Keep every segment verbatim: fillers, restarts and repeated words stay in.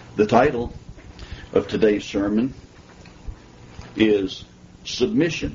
The title of today's sermon is Submission.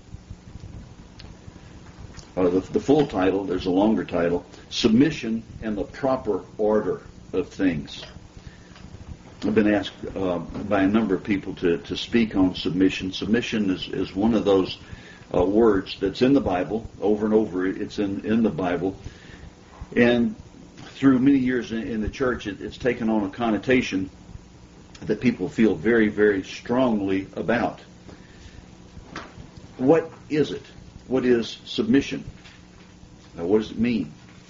Uh, the, the full title, there's a longer title, Submission and the Proper Order of Things. I've been asked uh, by a number of people to, to speak on submission. Submission is, is one of those uh, words that's in the Bible, over and over it's in, in the Bible. And through many years in, in the church, it, it's taken on a connotation that people feel very, very strongly about. What is it? What is submission? Now, what does it mean?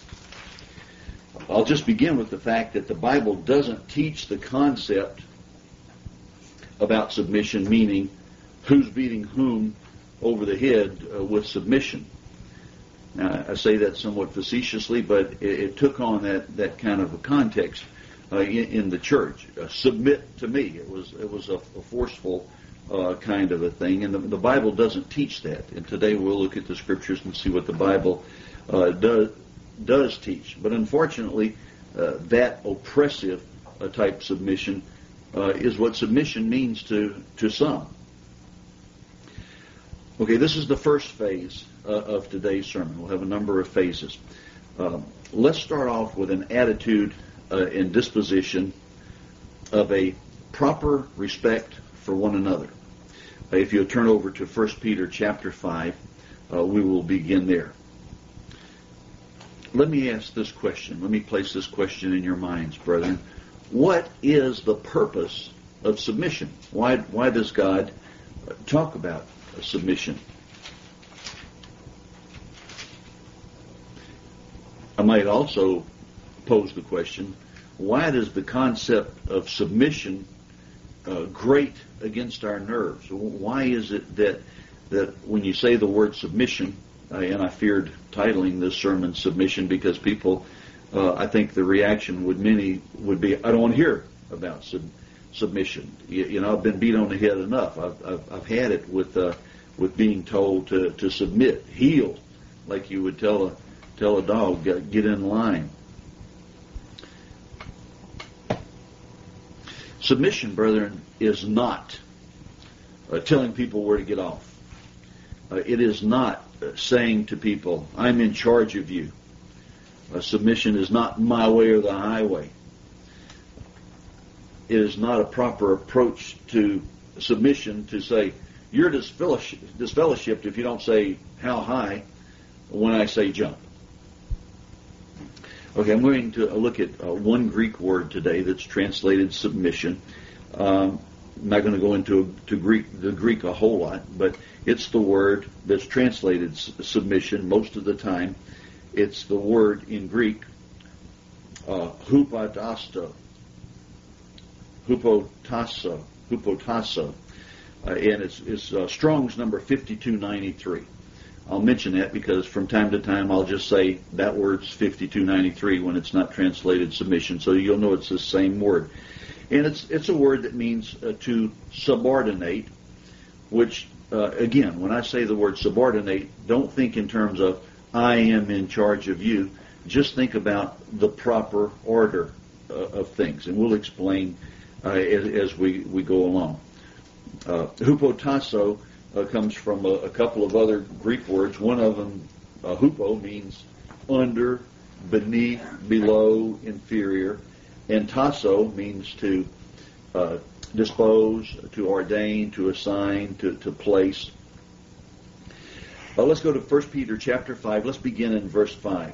I'll just begin with the fact that the Bible doesn't teach the concept about submission, meaning who's beating whom over the head uh, with submission. Now, I say that somewhat facetiously, but it, it took on that, that kind of a context uh, in, in the church. Uh, submit to me. It was it was a, a forceful uh, kind of a thing, and the, the Bible doesn't teach that. And today we'll look at the Scriptures and see what the Bible uh, does does teach. But unfortunately, uh, that oppressive uh, type submission uh, is what submission means to, to some. Okay, this is the first phase uh, of today's sermon. We'll have a number of phases. Um, let's start off with an attitude uh, and disposition of a proper respect for one another. Uh, if you'll turn over to First Peter chapter five, uh, we will begin there. Let me ask this question. Let me place this question in your minds, brethren. What is the purpose of submission? Why, why does God talk about submission? I might also pose the question, why does the concept of submission uh, grate against our nerves? Why is it that, that when you say the word submission, Uh, and I feared titling this sermon Submission because people, uh, I think the reaction would many would be, I don't want to hear about sub- submission. You, you know, I've been beat on the head enough. I've, I've, I've had it with uh, with being told to, to submit, heel, like you would tell a tell a dog, get, get in line. Submission, brethren, is not uh, telling people where to get off. Uh, it is not saying to people, I'm in charge of you. Uh, submission is not my way or the highway. It is not a proper approach to submission to say, you're disfellowshipped if you don't say how high when I say jump. Okay, I'm going to look at uh, one Greek word today that's translated submission. Um, I'm not going to go into to Greek, the Greek a whole lot, but it's the word that's translated submission most of the time. It's the word in Greek, uh, hupotasso, hupotasso, hupotasso, uh, and it's, it's uh, Strong's number fifty-two ninety-three. I'll mention that because from time to time I'll just say that word's fifty-two ninety-three when it's not translated submission, so you'll know it's the same word. And it's it's a word that means uh, to subordinate, which, uh, again, when I say the word subordinate, don't think in terms of I am in charge of you. Just think about the proper order uh, of things. And we'll explain uh, as, as we, we go along. Uh, hupotasso uh, comes from a, a couple of other Greek words. One of them, uh, hupo, means under, beneath, below, inferior. And tasso means to uh, dispose, to ordain, to assign, to, to place. Uh, let's go to First Peter chapter five. Let's begin in verse five.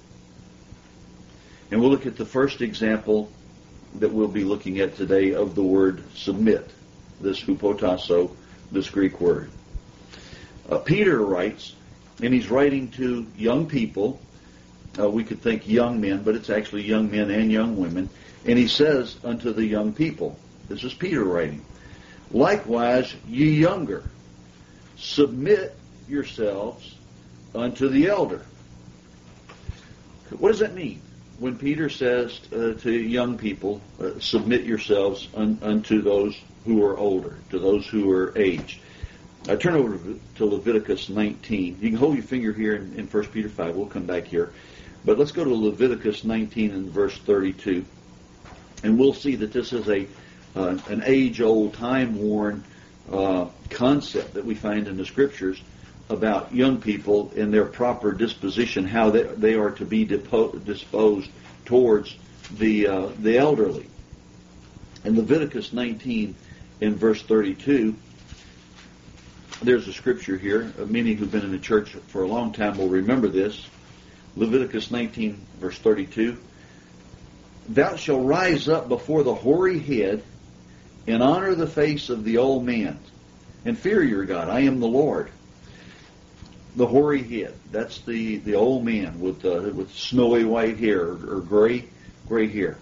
And we'll look at the first example that we'll be looking at today of the word submit, this hupotasso, this Greek word. Uh, Peter writes, and he's writing to young people. Uh, we could think young men, but it's actually young men and young women. And he says unto the young people, this is Peter writing, likewise, ye younger, submit yourselves unto the elder. What does that mean? When Peter says uh, to young people, uh, submit yourselves un- unto those who are older, to those who are aged. I turn over to Leviticus nineteen. You can hold your finger here in, in First Peter five. We'll come back here. But let's go to Leviticus nineteen and verse thirty-two. And we'll see that this is a uh, an age-old, time-worn uh, concept that we find in the Scriptures about young people in their proper disposition, how they, they are to be depo- disposed towards the uh, the elderly. In Leviticus nineteen, in verse thirty-two, there's a scripture here. Many who've been in the church for a long time will remember this. Leviticus nineteen, verse thirty-two. Thou shalt rise up before the hoary head and honor the face of the old man and fear your God. I am the Lord. The hoary head. That's the, the old man with uh, with snowy white hair or, or gray gray hair.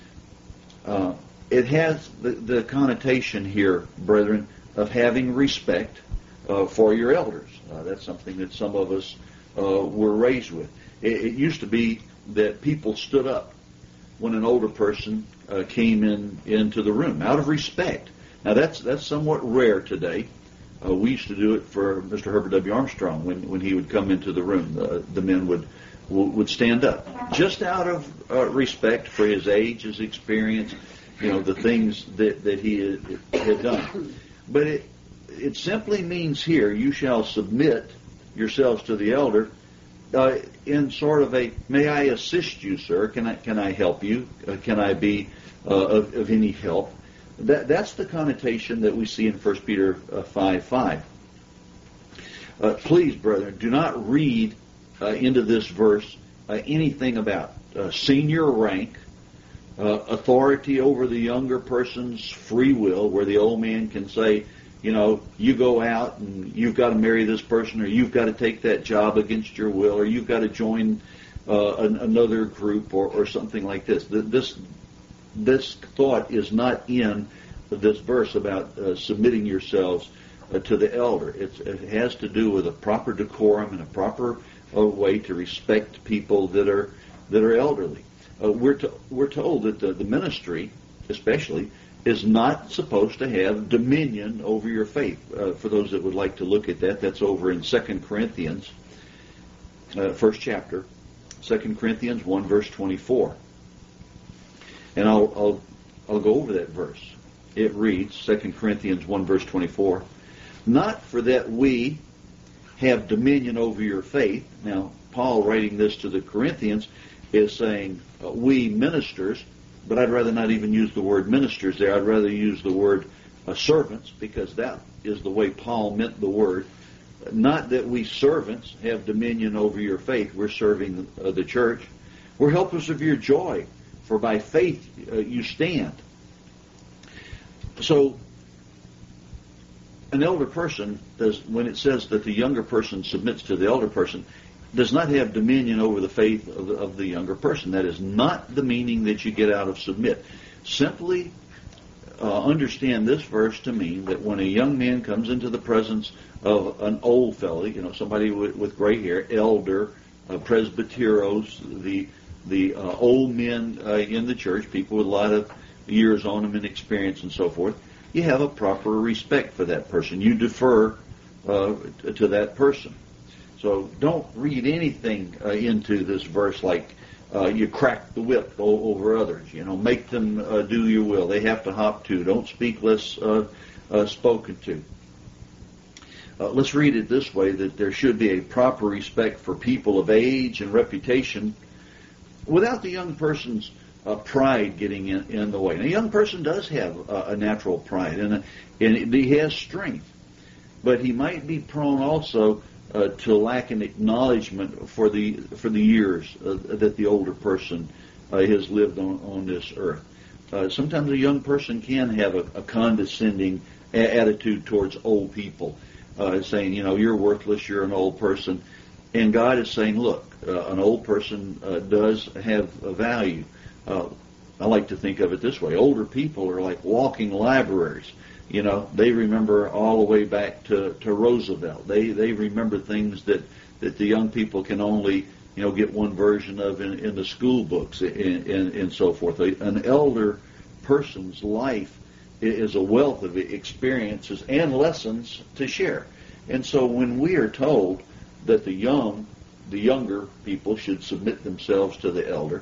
Uh, it has the, the connotation here, brethren, of having respect uh, for your elders. Uh, that's something that some of us uh, were raised with. It, it used to be that people stood up when an older person uh, came in into the room out of respect. Now that's that's somewhat rare today. Uh, we used to do it for Mister Herbert W. Armstrong when, when he would come into the room. The, the men would would stand up just out of uh, respect for his age, his experience, you know, the things that, that he had, had done. But it it simply means here, you shall submit yourselves to the elder. Uh, in sort of a, may I assist you, sir? Can I can I help you? Uh, can I be uh, of, of any help? That that's the connotation that we see in First Peter uh, five five. Uh, please, brethren, do not read uh, into this verse uh, anything about uh, senior rank, uh, authority over the younger person's free will, where the old man can say, you know, you go out and you've got to marry this person, or you've got to take that job against your will, or you've got to join uh, an, another group, or, or something like this. This this thought is not in this verse about uh, submitting yourselves uh, to the elder. It's, it has to do with a proper decorum and a proper uh, way to respect people that are that are elderly. Uh, we're to, we're told that the, the ministry, especially, is not supposed to have dominion over your faith. Uh, for those that would like to look at that, that's over in Second Corinthians, uh, first chapter, Second Corinthians one, verse twenty-four. And I'll, I'll I'll go over that verse. It reads, Second Corinthians one, verse twenty-four, not for that we have dominion over your faith. Now, Paul, writing this to the Corinthians, is saying, uh, we ministers, but I'd rather not even use the word ministers there. I'd rather use the word uh, servants, because that is the way Paul meant the word. Not that we servants have dominion over your faith. We're serving uh, the church. We're helpers of your joy, for by faith uh, you stand. So, an elder person, does, when it says that the younger person submits to the elder person, does not have dominion over the faith of the, of the younger person. That is not the meaning that you get out of submit. Simply uh, understand this verse to mean that when a young man comes into the presence of an old fellow, you know, somebody with, with gray hair, elder, uh, presbyteros, the the uh, old men uh, in the church, people with a lot of years on them and experience and so forth, you have a proper respect for that person. You defer uh, to that person. So don't read anything uh, into this verse like uh, you crack the whip o- over others. You know, make them uh, do your will. They have to hop to. Don't speak less uh, uh, spoken to. Uh, let's read it this way, that there should be a proper respect for people of age and reputation without the young person's uh, pride getting in, in the way. And a young person does have uh, a natural pride, and, a, and he has strength. But he might be prone also Uh, to lack an acknowledgement for the for the years uh, that the older person uh, has lived on, on this earth. Uh, sometimes a young person can have a, a condescending a- attitude towards old people, uh, saying, you know, you're worthless, you're an old person. And God is saying, look, uh, an old person uh, does have a value. Uh, I like to think of it this way. Older people are like walking libraries. You know, they remember all the way back to, to Roosevelt. They they remember things that, that the young people can only, you know, get one version of in, in the school books and, and, and so forth. An elder person's life is a wealth of experiences and lessons to share. And so when we are told that the young, the younger people should submit themselves to the elder,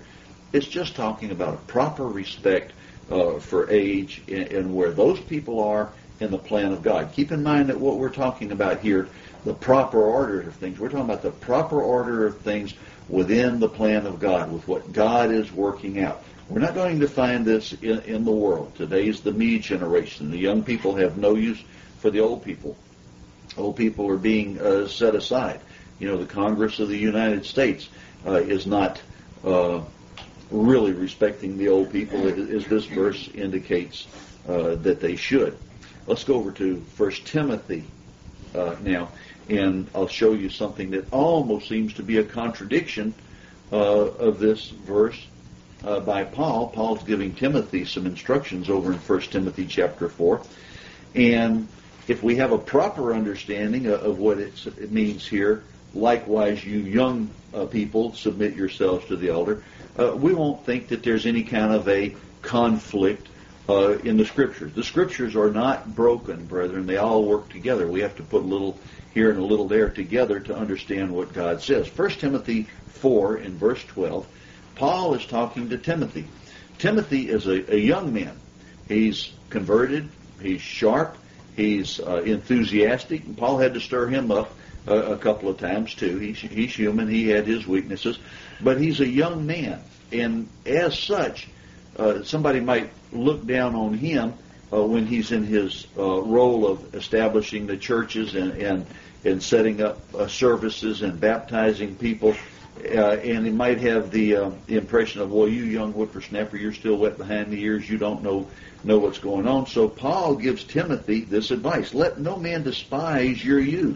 It's just talking about a proper respect uh, for age and, and where those people are in the plan of God. Keep in mind that what we're talking about here, the proper order of things, we're talking about the proper order of things within the plan of God, with what God is working out. We're not going to find this in, in the world. Today's the me generation. The young people have no use for the old people. Old people are being uh, set aside. You know, the Congress of the United States uh, is not uh, really respecting the old people, as this verse indicates uh, that they should. Let's go over to First Timothy uh, now, and I'll show you something that almost seems to be a contradiction uh, of this verse uh, by Paul. Paul's giving Timothy some instructions over in First Timothy chapter four, and if we have a proper understanding of, of what it's, it means here, likewise, you young uh, people, submit yourselves to the elder. Uh, we won't think that there's any kind of a conflict uh, in the Scriptures. The Scriptures are not broken, brethren. They all work together. We have to put a little here and a little there together to understand what God says. First Timothy four in verse twelve, Paul is talking to Timothy. Timothy is a, a young man. He's converted. He's sharp. He's uh, enthusiastic. And Paul had to stir him up a, a couple of times too. He's, he's human. He had his weaknesses. But he's a young man. And as such, uh, somebody might look down on him uh, when he's in his uh, role of establishing the churches and, and, and setting up uh, services and baptizing people. Uh, and he might have the, uh, the impression of, well, you young whippersnapper, you're still wet behind the ears. You don't know know what's going on. So Paul gives Timothy this advice: let no man despise your youth,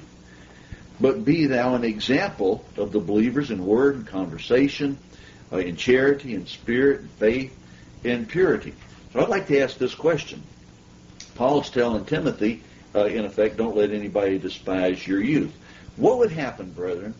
but be thou an example of the believers in word and conversation, uh, in charity and spirit and faith and purity. So I'd like to ask this question. Paul's telling Timothy, uh, in effect, don't let anybody despise your youth. What would happen, brethren,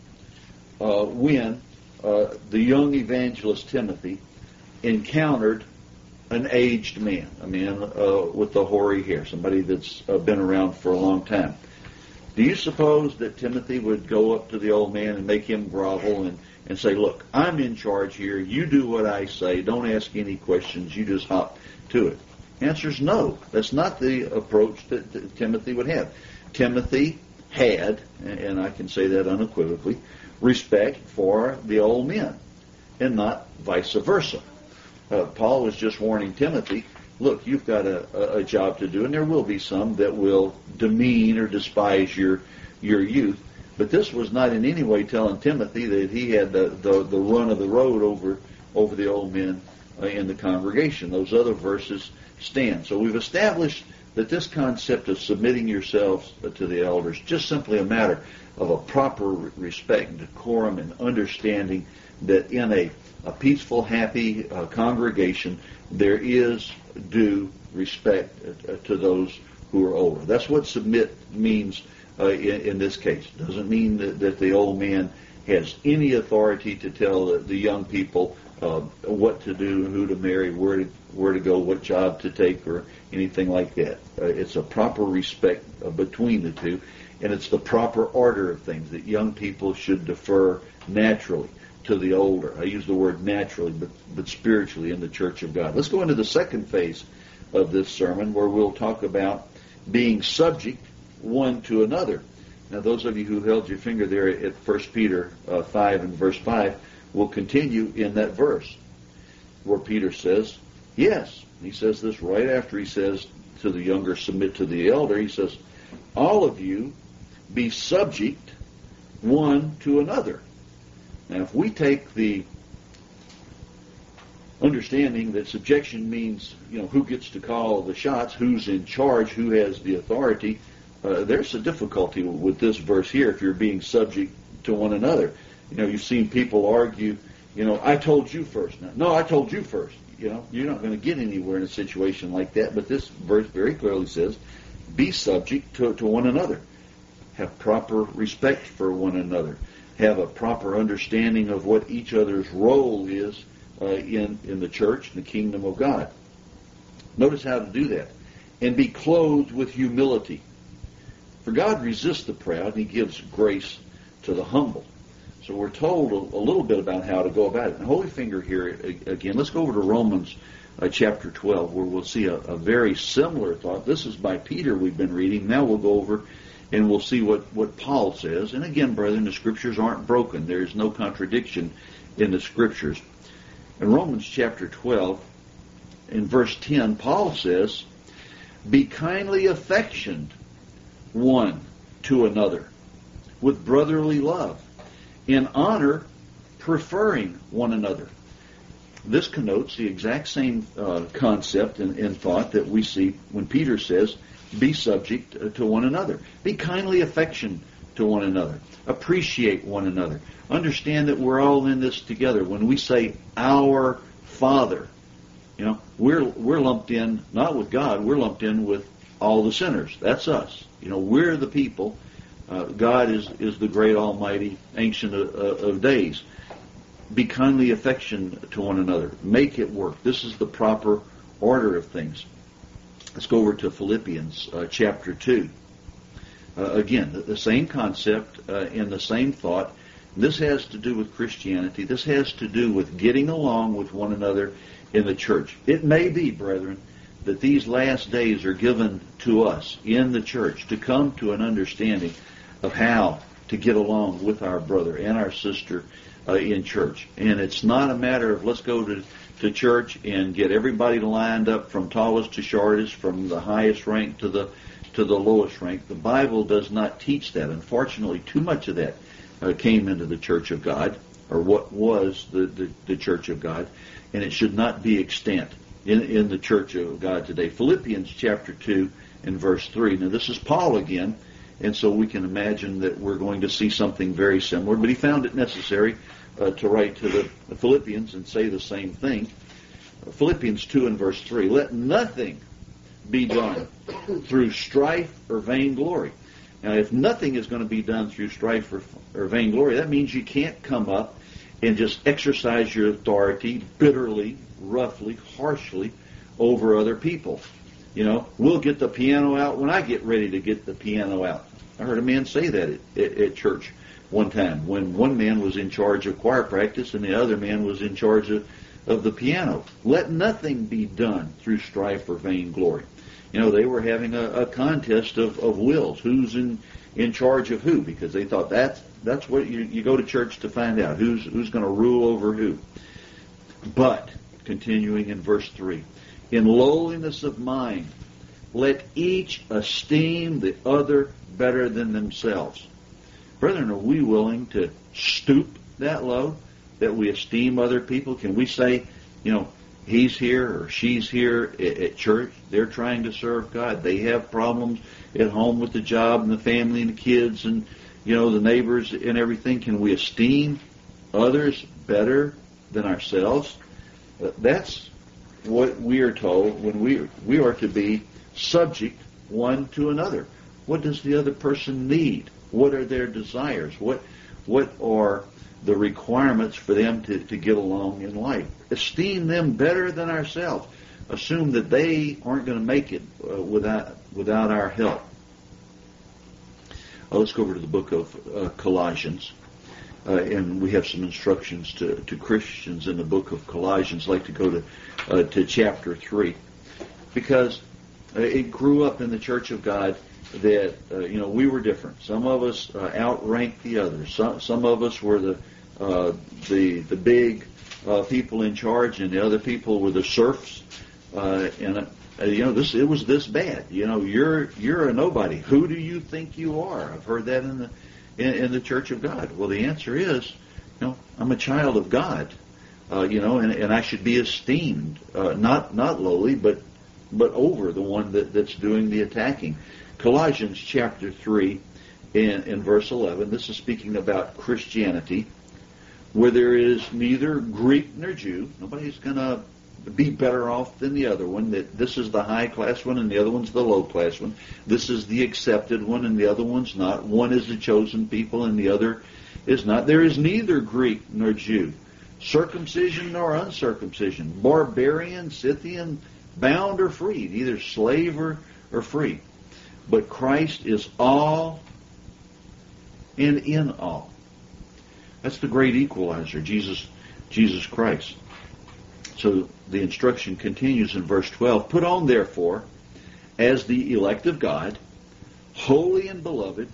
uh, when uh, the young evangelist Timothy encountered an aged man, a man uh, with the hoary hair, somebody that's uh, been around for a long time? Do you suppose that Timothy would go up to the old man and make him grovel and, and say, look, I'm in charge here, you do what I say, don't ask any questions, you just hop to it? Answer's no. That's not the approach that, that Timothy would have. Timothy had, and I can say that unequivocally, respect for the old men, and not vice versa. Uh, Paul was just warning Timothy, look, you've got a, a, a job to do, and there will be some that will demean or despise your your youth. But this was not in any way telling Timothy that he had the, the, the run of the road over, over the old men uh, in the congregation. Those other verses stand. So we've established that this concept of submitting yourselves to the elders is just simply a matter of a proper respect and decorum and understanding that in a a peaceful, happy uh, congregation, there is due respect uh, to those who are older. That's what submit means uh, in, in this case. It doesn't mean that, that the old man has any authority to tell the, the young people uh, what to do, who to marry, where to where to go, what job to take, or anything like that. Uh, it's a proper respect uh, between the two, and it's the proper order of things that young people should defer naturally to the older. I use the word naturally, but, but spiritually in the church of God. Let's go into the second phase of this sermon, where we'll talk about being subject one to another. Now, those of you who held your finger there at First Peter uh, five and verse five will continue in that verse, where Peter says, yes. He says this right after he says to the younger, submit to the elder. He says, all of you be subject one to another. Now, if we take the understanding that subjection means, you know, who gets to call the shots, who's in charge, who has the authority, uh, there's a difficulty with this verse here if you're being subject to one another. You know, you've seen people argue, you know, I told you first. Now, no, I told you first. You know, you're not going to get anywhere in a situation like that. But this verse very clearly says, be subject to, to one another. Have proper respect for one another. Have a proper understanding of what each other's role is uh, in, in the church, in the kingdom of God. Notice how to do that. And be clothed with humility. For God resists the proud, and He gives grace to the humble. So we're told a, a little bit about how to go about it. And Holy Finger here, again, let's go over to Romans uh, chapter twelve, where we'll see a, a very similar thought. This is by Peter we've been reading. Now we'll go over and we'll see what, what Paul says. And again, brethren, the Scriptures aren't broken. There is no contradiction in the Scriptures. In Romans chapter twelve, in verse ten, Paul says, "Be kindly affectioned one to another with brotherly love, in honor preferring one another." This connotes the exact same uh, concept and, and thought that we see when Peter says, be subject to one another. Be kindly affectioned to one another. Appreciate one another. Understand that we're all in this together. When we say our Father, you know, we're we're lumped in, not with God, we're lumped in with all the sinners. That's us. You know, we're the people. Uh, God is, is the great almighty ancient of, of days. Be kindly affectioned to one another. Make it work. This is the proper order of things. Let's go over to Philippians uh, chapter two. Uh, again, the, the same concept uh, and the same thought. This has to do with Christianity. This has to do with getting along with one another in the church. It may be, brethren, that these last days are given to us in the church to come to an understanding of how to get along with our brother and our sister uh, in church. And it's not a matter of let's go to, to church and get everybody lined up from tallest to shortest, from the highest rank to the to the lowest rank. The Bible does not teach that. Unfortunately, too much of that uh, came into the Church of God, or what was the, the, the Church of God, and it should not be extant in, in the Church of God today. Philippians chapter two and verse three. Now this is Paul again, and so we can imagine that we're going to see something very similar, but he found it necessary uh, to write to the, the Philippians and say the same thing. Philippians two and verse three. Let nothing be done through strife or vainglory. Now, if nothing is going to be done through strife or, or vainglory, that means you can't come up and just exercise your authority bitterly, roughly, harshly over other people. You know, we'll get the piano out when I get ready to get the piano out. I heard a man say that at, at, at church one time when one man was in charge of choir practice and the other man was in charge of, of the piano. Let nothing be done through strife or vainglory. You know, they were having a, a contest of, of wills. Who's in, in charge of who? Because they thought that's, that's what you, you go to church to find out. Who's, who's going to rule over who? But, continuing in verse three, in lowliness of mind, let each esteem the other better than themselves. Brethren, are we willing to stoop that low, that we esteem other people? Can we say, you know, he's here or she's here at, at church, they're trying to serve God, they have problems at home with the job and the family and the kids and, you know, the neighbors and everything. Can we esteem others better than ourselves? Uh, that's what we are told when we we are to be subject one to another. What does the other person need? What are their desires? What what are the requirements for them to, to get along in life? Esteem them better than ourselves. Assume that they aren't going to make it uh, without without our help. Uh, let's go over to the book of uh, Colossians. Uh, and we have some instructions to, to Christians in the book of Colossians. I'd like to go to uh, to chapter three, because uh, it grew up in the Church of God that uh, you know we were different. Some of us uh, outranked the others. Some some of us were the uh, the the big uh, people in charge, and the other people were the serfs. Uh, and uh, you know this it was this bad. You know you're you're a nobody. Who do you think you are? I've heard that in the In, in the Church of God. Well, the answer is, you know, I'm a child of God, uh, you know, and, and I should be esteemed, uh, not not lowly, but but over the one that, that's doing the attacking. Colossians chapter three, in, in verse eleven. This is speaking about Christianity, where there is neither Greek nor Jew. Nobody's going to be better off than the other one. That this is the high class one and the other one's the low class one. This is the accepted one and the other one's not. One is the chosen people and the other is not. There is neither Greek nor Jew, circumcision nor uncircumcision, barbarian, Scythian, bound or free, neither slave or, or free. But Christ is all and in all. That's the great equalizer, Jesus, Jesus Christ. So the instruction continues in verse twelve. Put on, therefore, as the elect of God, holy and beloved,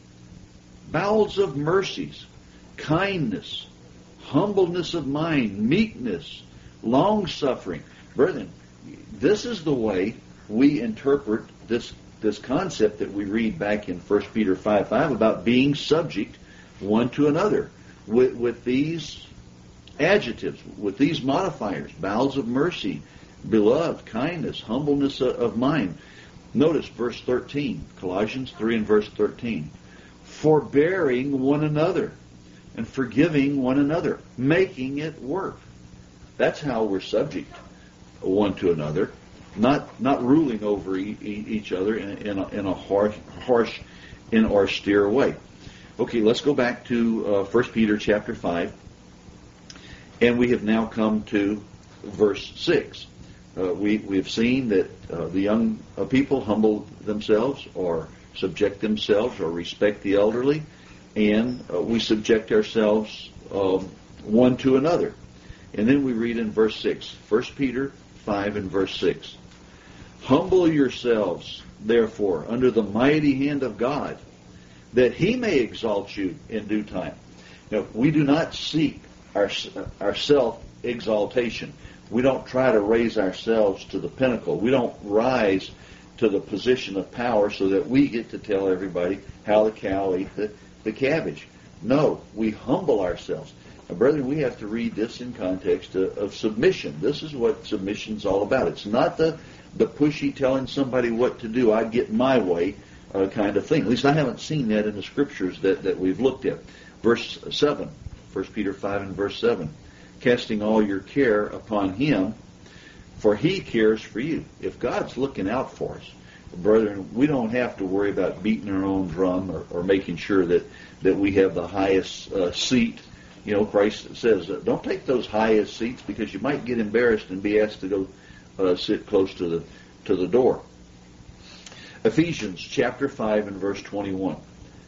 bowels of mercies, kindness, humbleness of mind, meekness, long-suffering. Brethren, this is the way we interpret this, this concept that we read back in First Peter five five about being subject one to another with, with these adjectives, with these modifiers: bowels of mercy, beloved, kindness, humbleness of mind. Notice verse thirteen, Colossians three and verse thirteen. Forbearing one another and forgiving one another, making it work. That's how we're subject one to another, not not ruling over e- e- each other in, in, a, in a harsh, harsh and austere way. Okay, let's go back to uh, First Peter chapter five, and we have now come to verse six. Uh, we we have seen that uh, the young uh, people humble themselves, or subject themselves, or respect the elderly, and uh, we subject ourselves um, one to another. And then we read in verse six, First Peter five and verse six. Humble yourselves, therefore, under the mighty hand of God, that He may exalt you in due time. Now, we do not seek our, our self-exaltation. We don't try to raise ourselves to the pinnacle. We don't rise to the position of power so that we get to tell everybody how the cow ate the, the cabbage. No, we humble ourselves. Now, brethren, we have to read this in context of, of submission. This is what submission's all about. It's not the, the pushy telling somebody what to do, I get my way uh, kind of thing. At least I haven't seen that in the scriptures that, that we've looked at. Verse seven, First Peter five and verse seven. Casting all your care upon Him, for He cares for you. If God's looking out for us, brethren, we don't have to worry about beating our own drum or, or making sure that, that we have the highest uh, seat. You know, Christ says, uh, don't take those highest seats because you might get embarrassed and be asked to go uh, sit close to the to the door. Ephesians chapter five and verse twenty-one.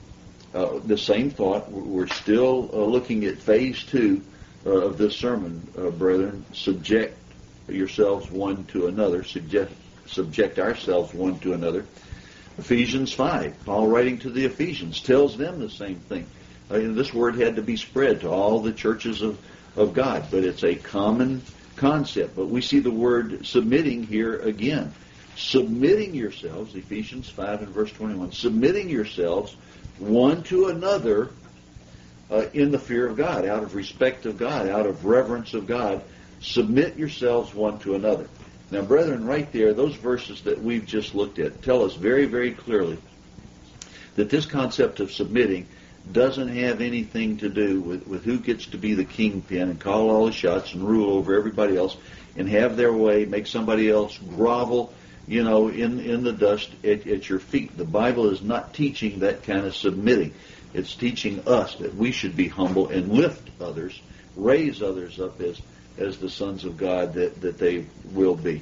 Uh, the same thought. We're still uh, looking at phase two uh, of this sermon, uh, brethren. Subject yourselves one to another. Subject, subject ourselves one to another. Ephesians five, Paul writing to the Ephesians, tells them the same thing. Uh, this word had to be spread to all the churches of, of God, but it's a common concept. But we see the word submitting here again. Submitting yourselves, Ephesians five and verse twenty-one, submitting yourselves one to another uh, in the fear of God, out of respect of God, out of reverence of God. Submit yourselves one to another. Now, brethren, right there, those verses that we've just looked at tell us very, very clearly that this concept of submitting doesn't have anything to do with, with who gets to be the kingpin and call all the shots and rule over everybody else and have their way, make somebody else grovel, you know, in, in the dust at, at your feet. The Bible is not teaching that kind of submitting. It's teaching us that we should be humble and lift others, raise others up as, as the sons of God that, that they will be.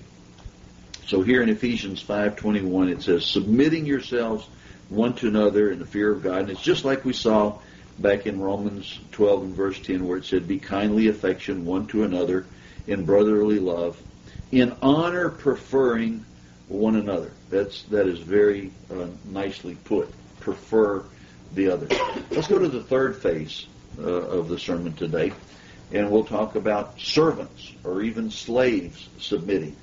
So here in Ephesians five twenty-one it says, submitting yourselves one to another in the fear of God. And it's just like we saw back in Romans twelve and verse ten where it said, be kindly affectioned one to another in brotherly love, in honor preferring one another. That's, that is very uh, nicely put. Prefer the other. Let's go to the third phase uh, of the sermon today, and we'll talk about servants or even slaves submitting.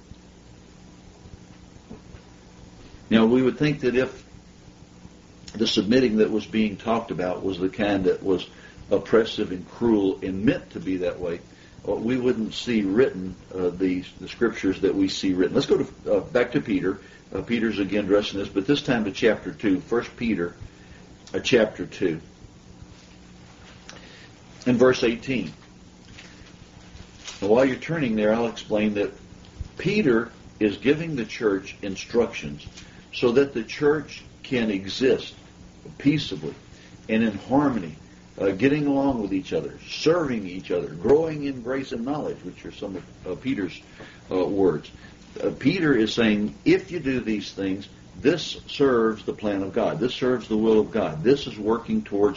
Now, we would think that if the submitting that was being talked about was the kind that was oppressive and cruel and meant to be that way, well, we wouldn't see written uh, the, the scriptures that we see written. Let's go to uh, back to Peter. Uh, Peter's again addressing this, but this time to chapter two. First Peter, uh, chapter two, and verse eighteen. Now, while you're turning there, I'll explain that Peter is giving the church instructions so that the church can exist peaceably and in harmony, uh, getting along with each other, serving each other, growing in grace and knowledge, which are some of uh, Peter's uh, words. Uh, Peter is saying, if you do these things, this serves the plan of God. This serves the will of God. This is working towards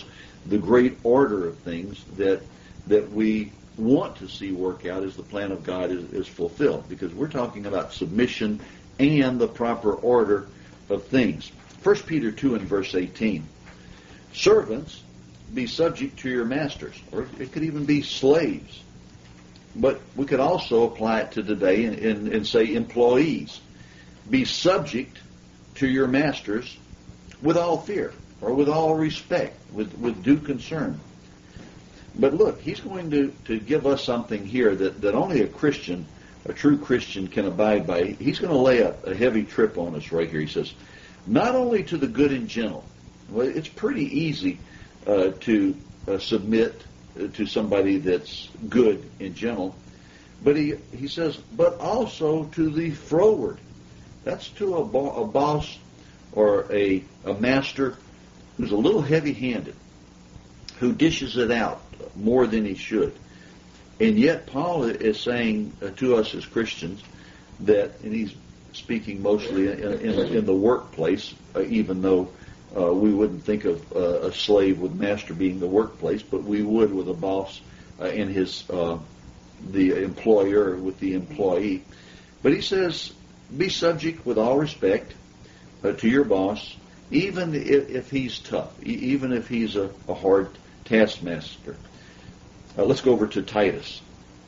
the great order of things that that we want to see work out as the plan of God is, is fulfilled, because we're talking about submission and the proper order of things. First Peter two and verse eighteen. Servants, be subject to your masters, or it could even be slaves. But we could also apply it to today and, and, and say employees. Be subject to your masters with all fear, or with all respect, with, with due concern. But look, he's going to, to give us something here that, that only a Christian, a true Christian, can abide by. He's going to lay a, a heavy trip on us right here. He says, not only to the good and gentle. Well, it's pretty easy uh, to uh, submit to somebody that's good and gentle. But he, he says, but also to the froward. That's to a, bo- a boss or a, a master who's a little heavy-handed, who dishes it out more than he should. And yet Paul is saying uh, to us as Christians that, and he's speaking mostly in, in, in the workplace, uh, even though uh, we wouldn't think of uh, a slave with master being the workplace, but we would with a boss uh, and his uh, the employer with the employee. But he says, be subject with all respect uh, to your boss, even if, if he's tough, e- even if he's a, a hard taskmaster. Uh, let's go over to Titus.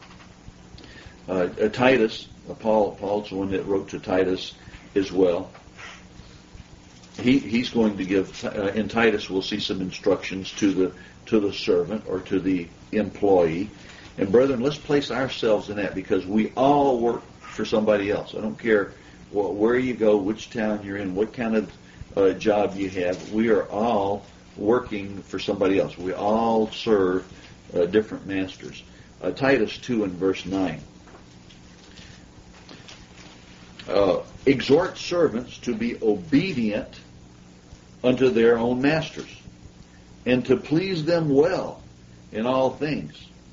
Uh, uh, Titus, uh, Paul, Paul's the one that wrote to Titus as well. He he's going to give uh, in Titus. We'll see some instructions to the to the servant or to the employee. And brethren, let's place ourselves in that, because we all work for somebody else. I don't care well, where you go, which town you're in, what kind of uh, job you have. We are all working for somebody else. We all serve uh, different masters. Uh, Titus two and verse nine. Uh, exhort servants to be obedient unto their own masters, and to please them well in all things,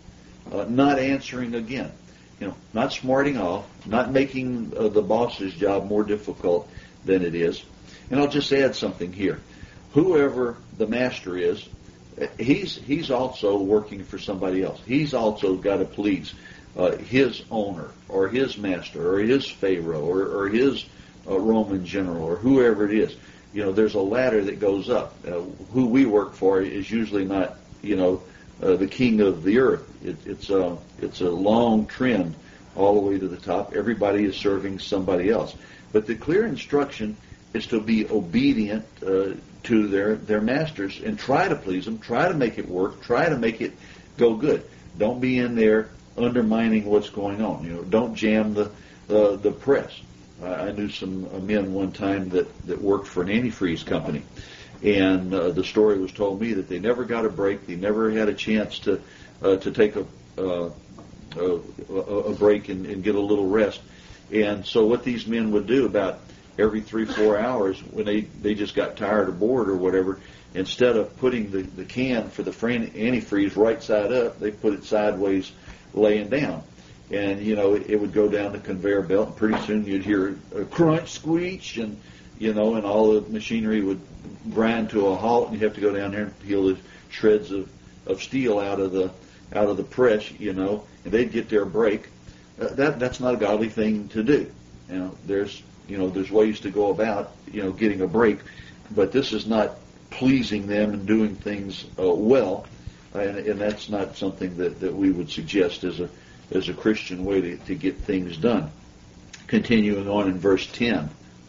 uh, not answering again. You know, not smarting off, not making uh, the boss's job more difficult than it is. And I'll just add something here. Whoever the master is, he's he's also working for somebody else. He's also got to please uh, his owner or his master or his pharaoh or, or his uh, Roman general or whoever it is. You know, there's a ladder that goes up. Uh, who we work for is usually not, you know, uh, the king of the earth. It, it's a it's a long trend all the way to the top. Everybody is serving somebody else. But the clear instruction is to be obedient uh, to their, their masters and try to please them, try to make it work, try to make it go good. Don't be in there undermining what's going on. You know, don't jam the uh, the press. Uh, I knew some uh, men one time that, that worked for an antifreeze company, and uh, the story was told me that they never got a break, they never had a chance to uh, to take a uh, a, a break and, and get a little rest. And so what these men would do about every three, four hours when they, they just got tired or bored or whatever, instead of putting the, the can for the antifreeze right side up, they put it sideways laying down. And, you know, it, it would go down the conveyor belt, and pretty soon you'd hear a crunch, squeech, and, you know, and all the machinery would grind to a halt, and you'd have to go down there and peel the shreds of, of steel out of the out of the press, you know, and they'd get their break. Uh, that that's not a godly thing to do. You know, there's you know there's ways to go about you know getting a break, but this is not pleasing them and doing things uh, well, and, and that's not something that, that we would suggest as a as a Christian way to, to get things done. Continuing on in verse ten,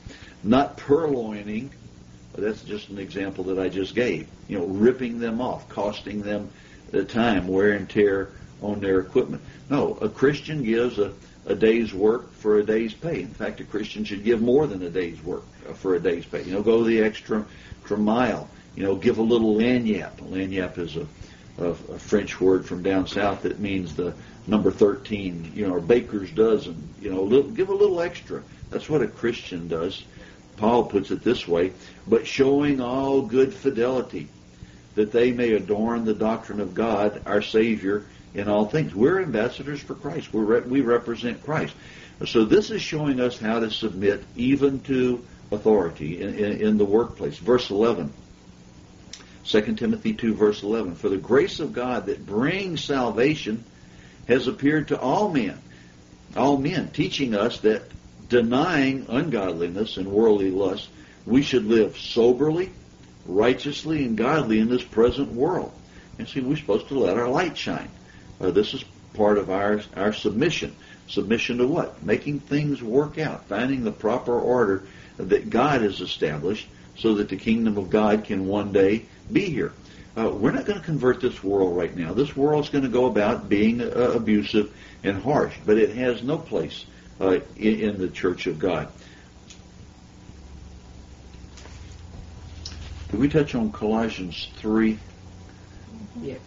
not purloining. That's just an example that I just gave. You know, ripping them off, costing them the time, wear and tear on their equipment. No, a Christian gives a, a day's work for a day's pay. In fact, a Christian should give more than a day's work for a day's pay. You know, go the extra, extra mile. You know, give a little lagniappe. Lagniappe is a, a, a French word from down south that means the number thirteen, you know, or baker's dozen. You know, little, give a little extra. That's what a Christian does. Paul puts it this way, but showing all good fidelity, that they may adorn the doctrine of God, our Savior, in all things. We're ambassadors for Christ. We're re- we represent Christ. So this is showing us how to submit even to authority in, in, in the workplace. Verse eleven, Second Timothy two, verse eleven. For the grace of God that brings salvation has appeared to all men, all men, teaching us that denying ungodliness and worldly lust, we should live soberly, righteously, and godly in this present world. And see, we're supposed to let our light shine. Uh, this is part of our our submission. Submission to what? Making things work out, finding the proper order that God has established so that the kingdom of God can one day be here. Uh, we're not going to convert this world right now. This world's going to go about being uh, abusive and harsh, but it has no place uh, in, in the church of God. Did we touch on Colossians three? Yeah.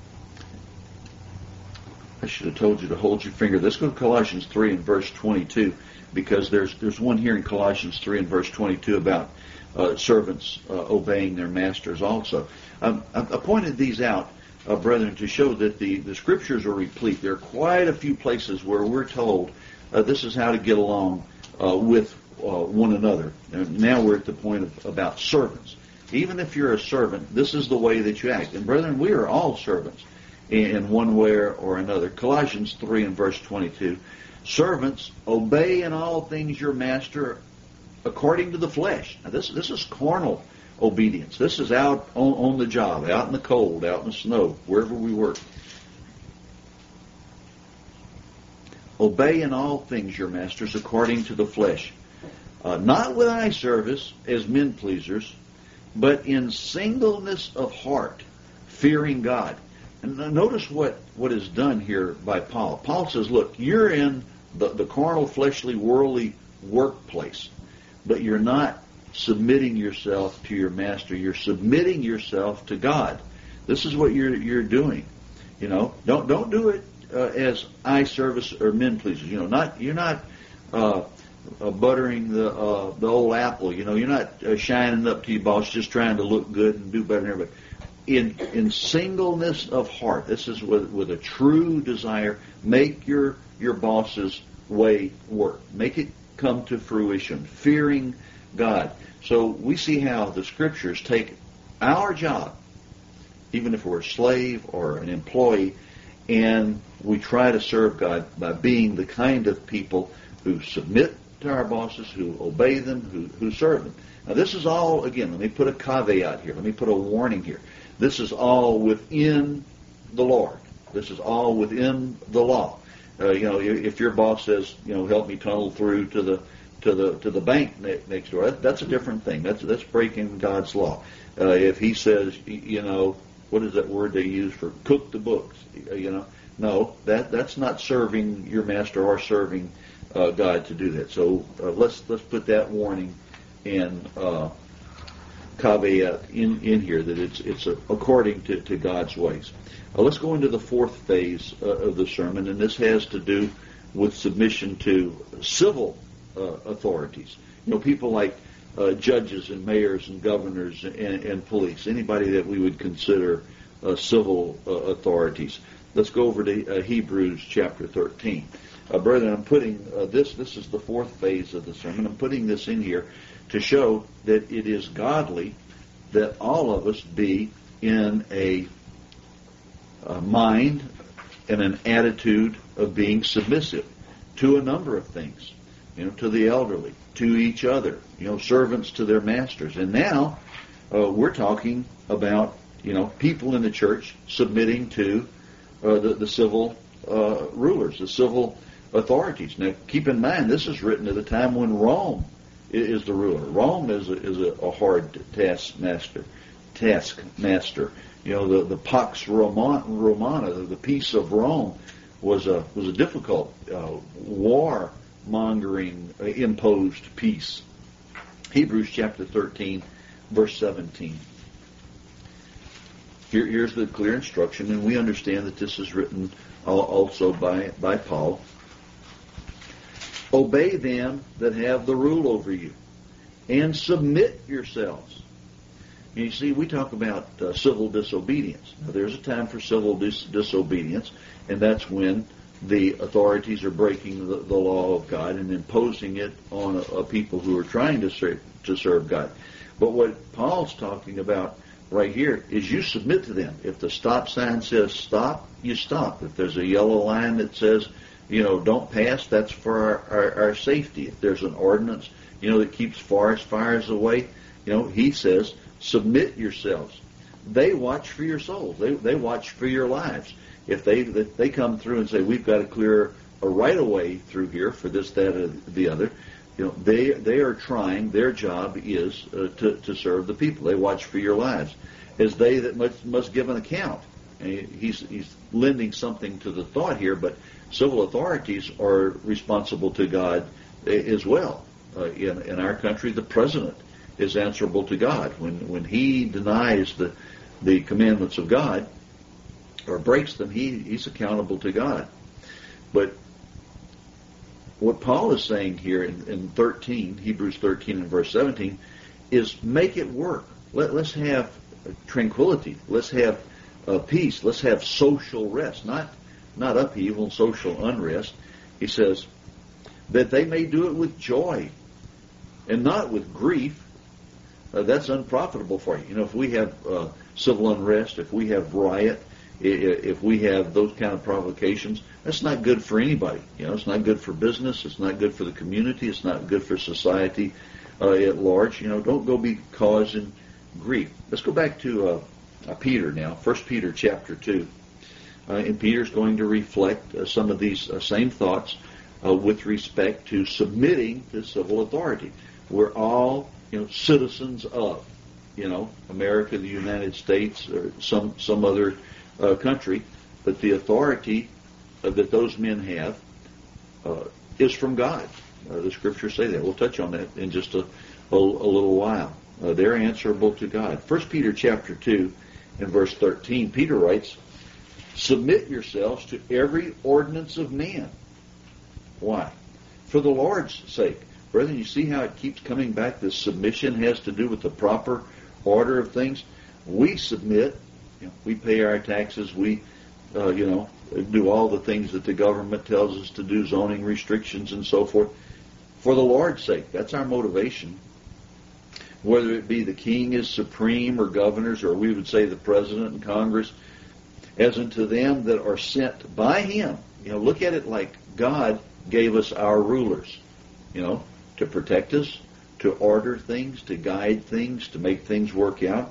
I should have told you to hold your finger. Let's go to Colossians three and verse twenty-two, because there's there's one here in Colossians three and verse twenty-two about uh, servants uh, obeying their masters also. Um, I, I pointed these out, uh, brethren, to show that the, the Scriptures are replete. There are quite a few places where we're told uh, this is how to get along uh, with uh, one another. And now we're at the point of about servants. Even if you're a servant, this is the way that you act. And brethren, we are all servants in one way or another. Colossians three and verse twenty-two. Servants, obey in all things your master according to the flesh. Now this, this is carnal obedience. This is out on, on the job, out in the cold, out in the snow, wherever we work. Obey in all things your masters according to the flesh. Uh, not with eye service as men pleasers, but in singleness of heart, fearing God. And notice what, what is done here by Paul. Paul says, look, you're in the, the carnal, fleshly, worldly workplace, but you're not submitting yourself to your master. You're submitting yourself to God. This is what you're you're doing. You know, don't don't do it uh, as eye service or men pleasers. You know, not you're not uh, uh, buttering the uh, the old apple. You know, you're not uh, shining up to your boss, just trying to look good and do better than everybody. In in singleness of heart, this is with with a true desire. Make your your boss's way work. Make it come to fruition. Fearing God. So we see how the Scriptures take our job, even if we're a slave or an employee, and we try to serve God by being the kind of people who submit to our bosses, who obey them, who, who serve them. Now this is all, again, let me put a caveat here. Let me put a warning here. This is all within the Lord. This is all within the law. Uh, you know, if your boss says, you know, help me tunnel through to the to the to the bank next door, that, that's a different thing. That's that's breaking God's law. Uh, if he says, you know, what is that word they use for cook the books? You know, no, that that's not serving your master or serving uh, God to do that. So uh, let's let's put that warning and uh, caveat in, in here that it's it's a, according to, to God's ways. Uh, let's go into the fourth phase uh, of the sermon, and this has to do with submission to civil Uh, authorities. You know, people like uh, judges and mayors and governors and, and police, anybody that we would consider uh, civil uh, authorities. Let's go over to uh, Hebrews chapter thirteen. Uh, brethren, I'm putting uh, this, this is the fourth phase of the sermon. I'm putting this in here to show that it is godly that all of us be in a, a mind and an attitude of being submissive to a number of things. You know, to the elderly, to each other, you know, servants to their masters. And now uh, we're talking about, you know, people in the church submitting to uh, the, the civil uh, rulers, the civil authorities. Now, keep in mind, this is written at a time when Rome is the ruler. Rome is a, is a, a hard taskmaster. Taskmaster. You know, the, the Pax Romana, the peace of Rome, was a was a difficult uh, war. Mongering uh, imposed peace. Hebrews chapter thirteen, verse seventeen. Here, here's the clear instruction, and we understand that this is written also by, by Paul. Obey them that have the rule over you, and submit yourselves. And you see, we talk about uh, civil disobedience. Now, there's a time for civil dis- disobedience, and that's when the authorities are breaking the, the law of God and imposing it on a, a people who are trying to serve, to serve God. But what Paul's talking about right here is you submit to them. If the stop sign says stop, you stop. If there's a yellow line that says, you know, don't pass, that's for our, our, our safety. If there's an ordinance, you know, that keeps forest fires away, you know, he says, submit yourselves. They watch for your souls. They they watch for your lives. If they if they come through and say, we've got to clear a right of way through here for this, that, or the other, you know, they they are trying. Their job is uh, to to serve the people. They watch for your lives, as they that must must give an account. And he's he's lending something to the thought here, but civil authorities are responsible to God as well. Uh, in in our country, the president is answerable to God. When when he denies the the commandments of God or breaks them, he he's accountable to God. But what Paul is saying here in, in thirteen, Hebrews thirteen and verse seventeen, is make it work. Let, let's have tranquility. Let's have uh, peace. Let's have social rest, not not upheaval, social unrest. He says that they may do it with joy and not with grief. Uh, that's unprofitable for you. You know, if we have uh, civil unrest, if we have riot, if we have those kind of provocations, that's not good for anybody. You know, it's not good for business. It's not good for the community. It's not good for society uh, at large. You know, don't go be causing grief. Let's go back to uh, uh, Peter now, First Peter chapter two. Uh, and Peter's going to reflect uh, some of these uh, same thoughts uh, with respect to submitting to civil authority. We're all, you know, citizens of, you know, America, the United States, or some some other uh, country, but the authority uh, that those men have uh, is from God. Uh, the Scriptures say that. We'll touch on that in just a, a, a little while. Uh, they're answerable to God. First Peter chapter two and verse thirteen, Peter writes, submit yourselves to every ordinance of man. Why? For the Lord's sake. Brethren, you see how it keeps coming back? This submission has to do with the proper order of things. We submit. You know, we pay our taxes. We, uh, you know, do all the things that the government tells us to do, zoning restrictions and so forth, for the Lord's sake. That's our motivation. Whether it be the king is supreme or governors, or we would say the president and Congress, as unto them that are sent by him. You know, look at it like God gave us our rulers, you know, to protect us, to order things, to guide things, to make things work out.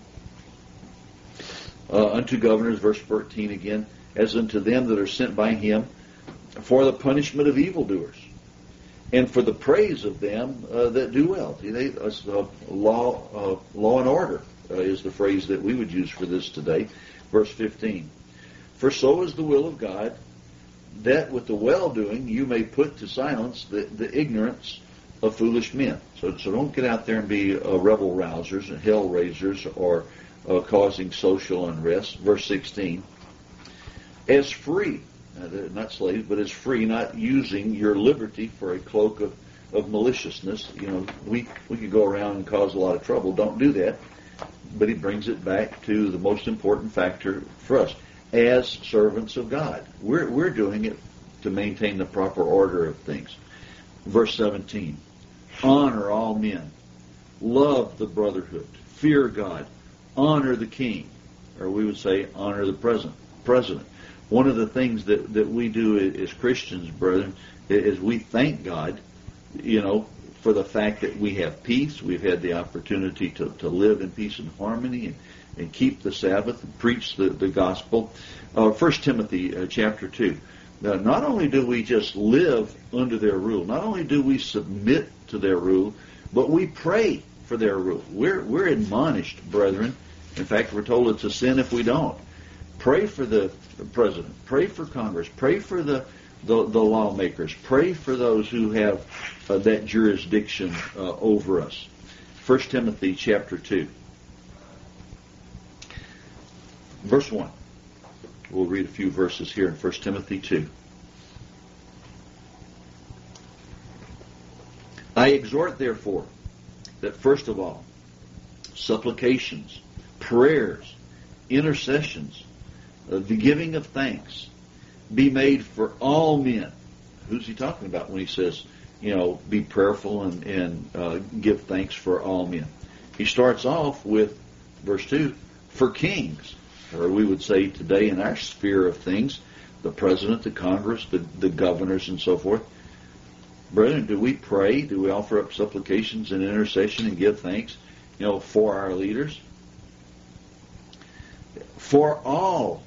Uh, unto governors, verse fourteen again, as unto them that are sent by him for the punishment of evildoers, and for the praise of them uh, that do well. See, they, uh, law, uh, law and order uh, is the phrase that we would use for this today. Verse fifteen, for so is the will of God, that with the well-doing you may put to silence the, the ignorance of foolish men. So, so don't get out there and be uh, rebel rousers and hell raisers or uh, causing social unrest. Verse sixteen, as free, uh, not slaves, but as free, not using your liberty for a cloak of, of maliciousness. You know, we, we could go around and cause a lot of trouble. Don't do that. But he brings it back to the most important factor for us. As servants of God, we're we're doing it to maintain the proper order of things. Verse seventeen, honor all men, love the brotherhood, fear God, honor the king, or we would say honor the president. President. One of the things that, that we do as Christians, brethren, is we thank God, you know, for the fact that we have peace. We've had the opportunity to, to live in peace and harmony and, and keep the Sabbath and preach the, the gospel. Uh, First Timothy uh, chapter two. Now, not only do we just live under their rule, not only do we submit to their rule, but we pray for their rule. We're, we're admonished, brethren. In fact, we're told it's a sin if we don't. Pray for the president. Pray for Congress. Pray for the The, the lawmakers. Pray for those who have uh, that jurisdiction uh, over us. First Timothy chapter two. Verse one. We'll read a few verses here in First Timothy two. I exhort, therefore, that first of all, supplications, prayers, intercessions, uh, the giving of thanks, be made for all men. Who's he talking about when he says, you know, be prayerful and, and uh, give thanks for all men? He starts off with Verse two, for kings, or we would say today in our sphere of things, the president, the Congress, the, the governors, and so forth. Brethren, do we pray? Do we offer up supplications and intercession and give thanks, you know, for our leaders? For all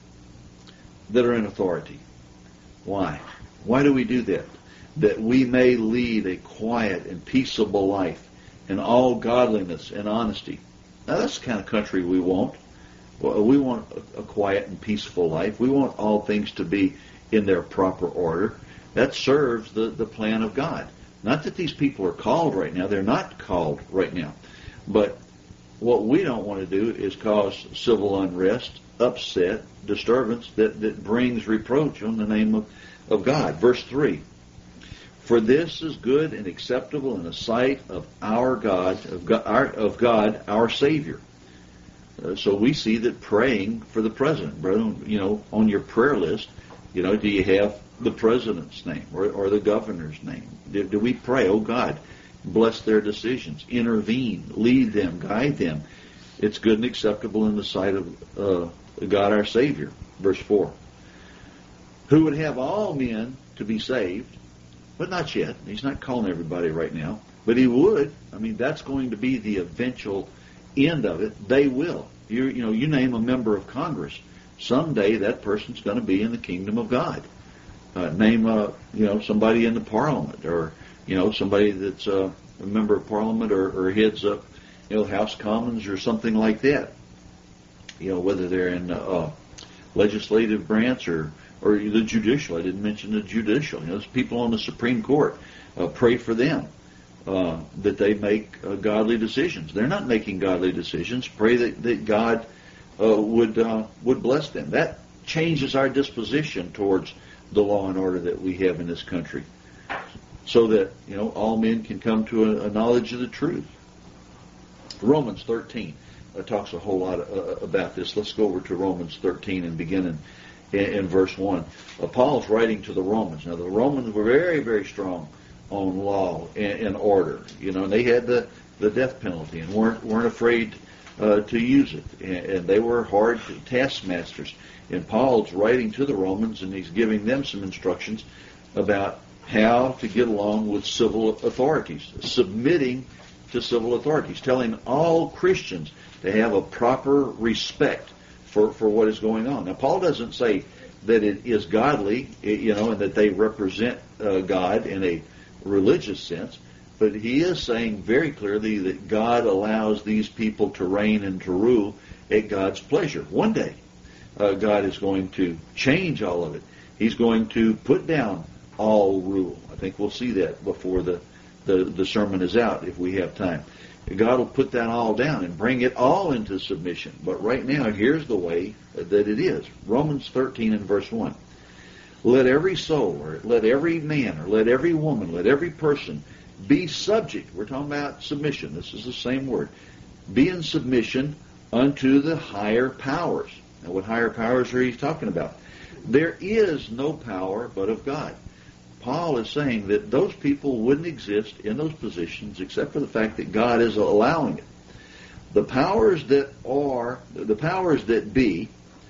that are in authority. Why? Why do we do that? That we may lead a quiet and peaceable life in all godliness and honesty. Now that's the kind of country we want. We want a quiet and peaceful life. We want all things to be in their proper order. That serves the, the plan of God. Not that these people are called right now. They're not called right now. But what we don't want to do is cause civil unrest, upset, disturbance that, that brings reproach on the name of, of God. Verse three. For this is good and acceptable in the sight of our God, of God, our, of God, our Savior. Uh, so we see that praying for the president, brethren, you know, on your prayer list, you know, do you have the president's name or, or the governor's name? Do, do we pray, oh God, bless their decisions, intervene, lead them, guide them? It's good and acceptable in the sight of uh, God our Savior. Verse four. Who would have all men to be saved, but not yet. He's not calling everybody right now. But he would. I mean, that's going to be the eventual end of it. They will. You, you know, you name a member of Congress. Someday that person's going to be in the kingdom of God. Uh, name, uh, you know, somebody in the Parliament, or you know, somebody that's uh, a member of Parliament, or, or heads up, you know, House Commons or something like that. You know, whether they're in uh, legislative branch or or the judicial. I didn't mention the judicial. You know, there's people on the Supreme Court. Uh, pray for them uh, that they make uh, godly decisions. They're not making godly decisions. Pray that, that God uh, would uh, would bless them. That changes our disposition towards the law and order that we have in this country, so that you know all men can come to a, a knowledge of the truth. Romans thirteen uh, talks a whole lot uh, about this. Let's go over to Romans thirteen and begin in. In verse one, uh, Paul's writing to the Romans. Now, the Romans were very, very strong on law and, and order. You know, and they had the, the death penalty and weren't weren't afraid uh, to use it. And, and they were hard taskmasters. And Paul's writing to the Romans, and he's giving them some instructions about how to get along with civil authorities, submitting to civil authorities, telling all Christians to have a proper respect For, for what is going on. Now, Paul doesn't say that it is godly, you know, and that they represent uh, God in a religious sense, but he is saying very clearly that God allows these people to reign and to rule at God's pleasure. One day, uh, God is going to change all of it. He's going to put down all rule. I think we'll see that before the, the, the sermon is out, if we have time. God will put that all down and bring it all into submission. But right now, here's the way that it is. Romans thirteen and verse one. Let every soul, or let every man, or let every woman, let every person be subject. We're talking about submission. This is the same word. Be in submission unto the higher powers. Now, what higher powers are he talking about? There is no power but of God. Paul is saying that those people wouldn't exist in those positions except for the fact that God is allowing it. The powers that are, the powers that be,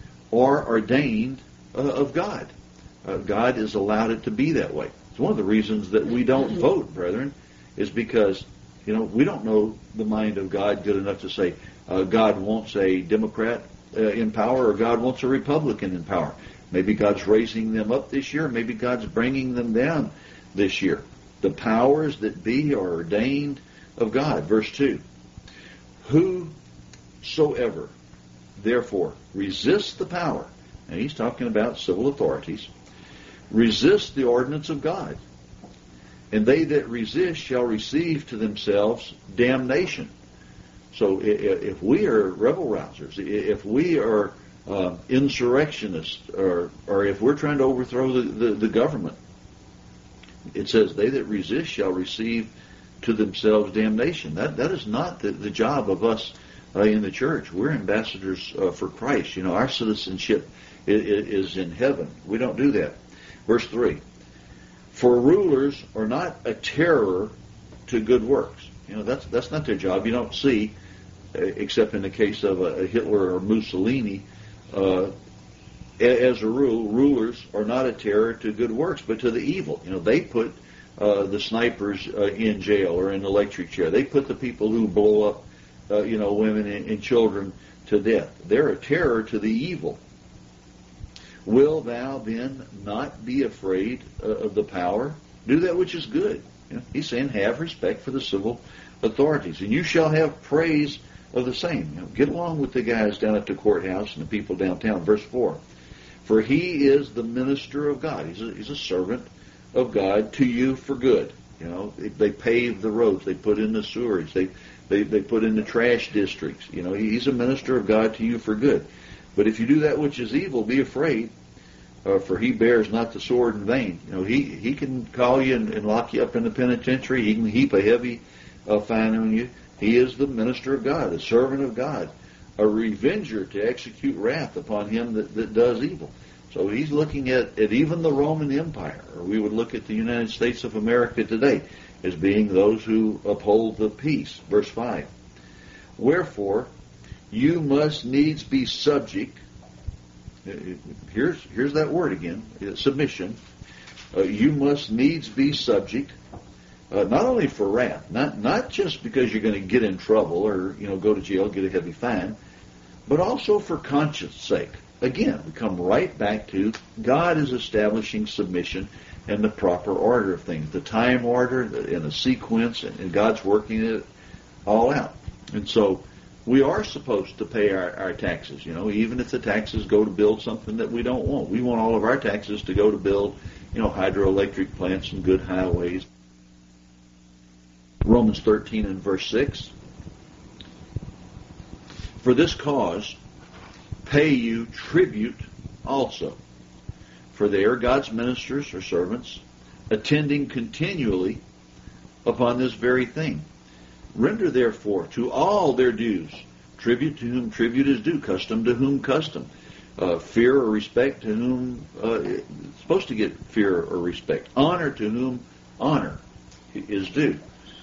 are ordained uh, of God. Uh, God has allowed it to be that way. It's one of the reasons that we don't vote, brethren, is because, you know, we don't know the mind of God good enough to say uh, God wants a Democrat uh, in power or God wants a Republican in power. Maybe God's raising them up this year. Maybe God's bringing them down this year. The powers that be are ordained of God. Verse two. Whosoever, therefore, resists the power, and he's talking about civil authorities, resist the ordinance of God. And they that resist shall receive to themselves damnation. So if we are rebel rousers, if we are Uh, insurrectionists, or or if we're trying to overthrow the, the, the government, it says they that resist shall receive to themselves damnation. That that is not the, the job of us uh, in the church. We're ambassadors uh, for Christ. You know, our citizenship is, is in heaven. We don't do that. Verse three. For rulers are not a terror to good works. You know, that's that's not their job. You don't see except in the case of a Hitler or Mussolini, uh, as a rule, rulers are not a terror to good works, but to the evil. You know, they put uh, the snipers uh, in jail or in the electric chair. They put the people who blow up, uh, you know, women and, and children to death. They're a terror to the evil. Will thou then not be afraid uh, of the power? Do that which is good. You know, he's saying, have respect for the civil authorities, and you shall have praise of the same. You know, get along with the guys down at the courthouse and the people downtown. Verse four. For he is the minister of God. He's a, he's a servant of God to you for good. You know, they, they pave the roads. They put in the sewers. They, they they put in the trash districts. You know, he's a minister of God to you for good. But if you do that which is evil, be afraid, uh, for he bears not the sword in vain. You know, he, he can call you and, and lock you up in the penitentiary. He can heap a heavy uh, fine on you. He is the minister of God, a servant of God, a revenger to execute wrath upon him that, that does evil. So he's looking at, at even the Roman Empire, or we would look at the United States of America today, as being those who uphold the peace. Verse five. Wherefore, you must needs be subject. Here's, here's that word again, submission. Uh, you must needs be subject, uh, not only for wrath, not, not just because you're going to get in trouble or, you know, go to jail, get a heavy fine, but also for conscience sake. Again, we come right back to God is establishing submission and the proper order of things, the time order and the sequence, and God's working it all out. And so we are supposed to pay our, our taxes, you know, even if the taxes go to build something that we don't want. We want all of our taxes to go to build, you know, hydroelectric plants and good highways. Romans thirteen and verse six. For this cause pay you tribute also, for they are God's ministers or servants, attending continually upon this very thing. Render therefore to all their dues, tribute to whom tribute is due, custom to whom custom, uh, fear or respect to whom uh, it's supposed to get fear or respect, honor to whom honor is due.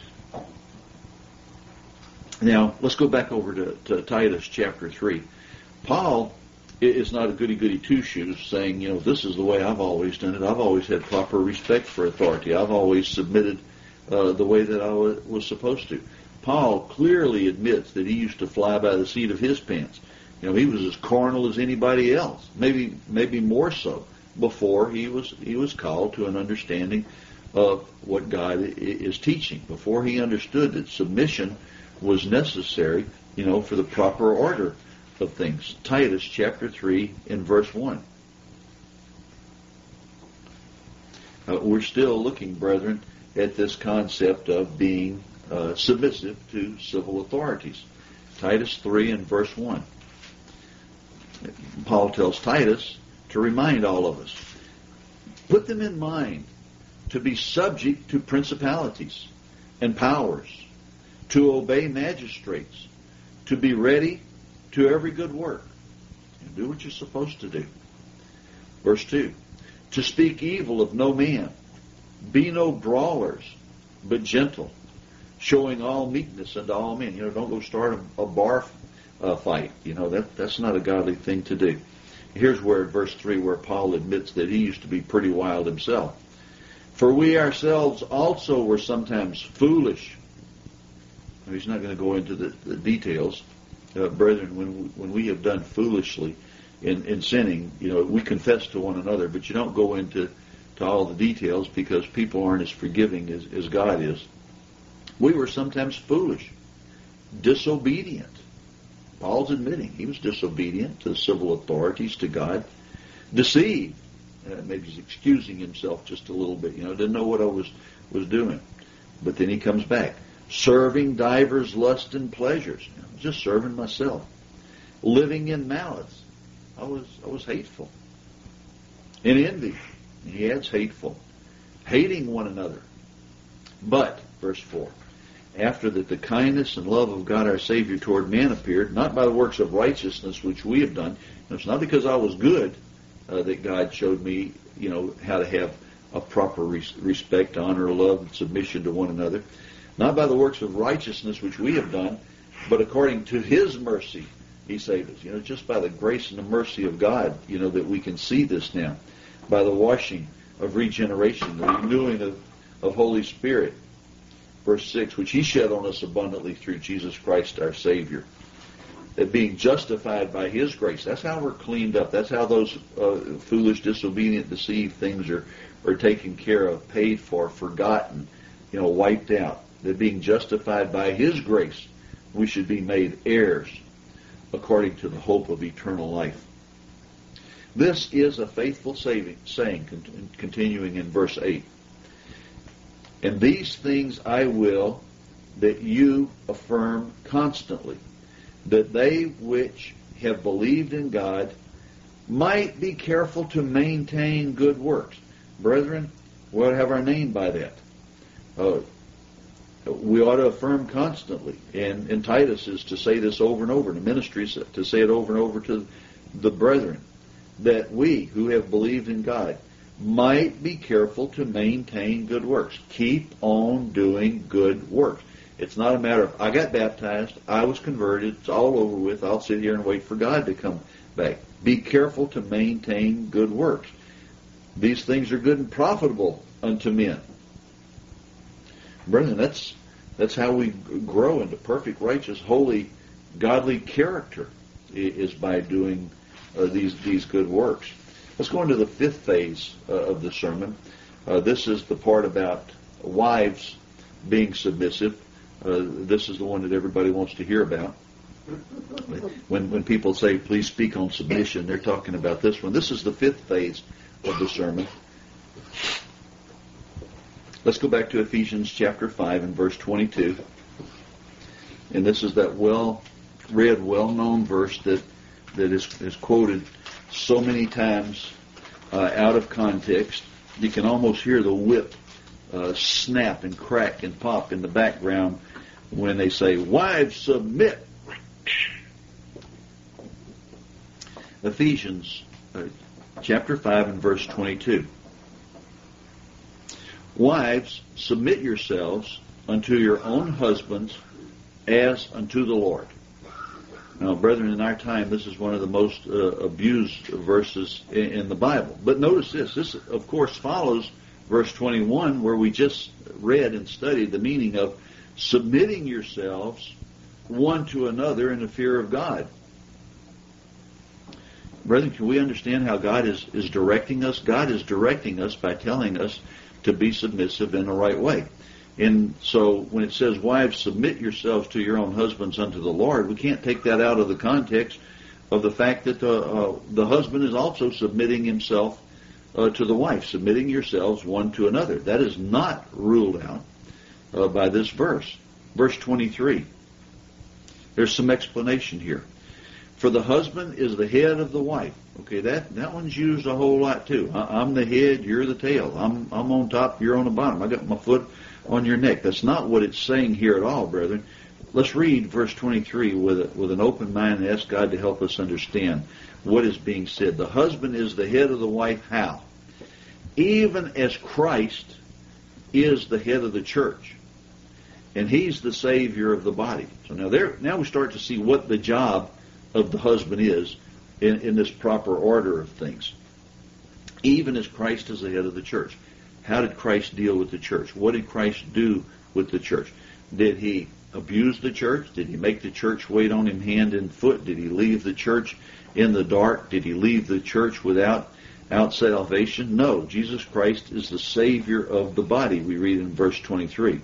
Now, let's go back over to, to Titus chapter three. Paul is not a goody-goody two-shoes saying, you know, this is the way I've always done it. I've always had proper respect for authority. I've always submitted uh, the way that I was, was supposed to. Paul clearly admits that he used to fly by the seat of his pants. You know, he was as carnal as anybody else, maybe maybe more so, before he was he was called to an understanding of what God is teaching, before he understood that submission was necessary, you know, for the proper order of things. Titus chapter three and verse one. Uh, we're still looking, brethren, at this concept of being uh, submissive to civil authorities. Titus three and verse one. Paul tells Titus to remind all of us, put them in mind to be subject to principalities and powers, to obey magistrates, to be ready to every good work, and do what you're supposed to do. Verse two, to speak evil of no man, be no brawlers, but gentle, showing all meekness unto all men. You know, don't go start a, a bar uh, fight. You know, that that's not a godly thing to do. Here's where, verse three, where Paul admits that he used to be pretty wild himself. For we ourselves also were sometimes foolish. Now, he's not going to go into the, the details. Uh, brethren, when we, when we have done foolishly in, in sinning, you know, we confess to one another, but you don't go into to all the details because people aren't as forgiving as, as God is. We were sometimes foolish, disobedient. Paul's admitting he was disobedient to the civil authorities, to God, deceived. Uh, maybe he's excusing himself just a little bit. You know, didn't know what I was, was doing. But then he comes back. Serving divers lusts and pleasures. You know, just serving myself. Living in malice. I was I was hateful. In envy. And he adds hateful. Hating one another. But, verse four, after that the kindness and love of God our Savior toward man appeared, not by the works of righteousness which we have done. And it's not because I was good uh, that God showed me, you know, how to have a proper res- respect, honor, love, and submission to one another. Not by the works of righteousness which we have done, but according to His mercy, He saved us. You know, just by the grace and the mercy of God, you know, that we can see this now. By the washing of regeneration, the renewing of, of Holy Spirit. Verse six, which He shed on us abundantly through Jesus Christ our Savior. That being justified by His grace. That's how we're cleaned up. That's how those uh, foolish, disobedient, deceived things are, are taken care of, paid for, forgotten, you know, wiped out. That being justified by His grace, we should be made heirs according to the hope of eternal life. This is a faithful saving, saying, continuing in verse eight. And these things I will that you affirm constantly, that they which have believed in God might be careful to maintain good works. Brethren, we ought to have our name by that. Uh, we ought to affirm constantly. And in Titus is to say this over and over. In the ministry is to say it over and over to the brethren. That we who have believed in God might be careful to maintain good works. Keep on doing good works. It's not a matter of, I got baptized, I was converted, it's all over with, I'll sit here and wait for God to come back. Be careful to maintain good works. These things are good and profitable unto men. Brethren, that's that's how we grow into perfect, righteous, holy, godly character, is by doing uh, these these good works. Let's go into the fifth phase uh, of the sermon. Uh, this is the part about wives being submissive. Uh, this is the one that everybody wants to hear about. When when people say, please speak on submission, they're talking about this one. This is the fifth phase of the sermon. Let's go back to Ephesians chapter five and verse twenty-two. And this is that well-read, well-known verse that, that is, is quoted so many times uh, out of context. You can almost hear the whip uh, snap and crack and pop in the background when they say, wives, submit. Ephesians uh, chapter five and verse twenty-two. Wives, submit yourselves unto your own husbands as unto the Lord. Now, brethren, in our time, this is one of the most uh, abused verses in, in the Bible. But notice this. This, of course, follows verse twenty-one, where we just read and studied the meaning of submitting yourselves one to another in the fear of God. Brethren, can we understand how God is, is directing us? God is directing us by telling us to be submissive in the right way. And so when it says, wives, submit yourselves to your own husbands unto the Lord, we can't take that out of the context of the fact that the, uh, the husband is also submitting himself uh, to the wife, submitting yourselves one to another. That is not ruled out uh, by this verse. Verse twenty-three. There's some explanation here. For the husband is the head of the wife. Okay, that, that one's used a whole lot too. I, I'm the head, you're the tail. I'm I'm on top, you're on the bottom. I got my foot on your neck. That's not what it's saying here at all, brethren. Let's read verse twenty-three with a, with an open mind and ask God to help us understand what is being said. The husband is the head of the wife. How? Even as Christ is the head of the church, and He's the Savior of the body. So now there, now we start to see what the job of the husband is in, in this proper order of things. Even as Christ is the head of the church. How did Christ deal with the church? What did Christ do with the church? Did He abuse the church? Did He make the church wait on Him hand and foot? Did He leave the church in the dark? Did He leave the church without out salvation? No. Jesus Christ is the Savior of the body, we read in verse twenty-three.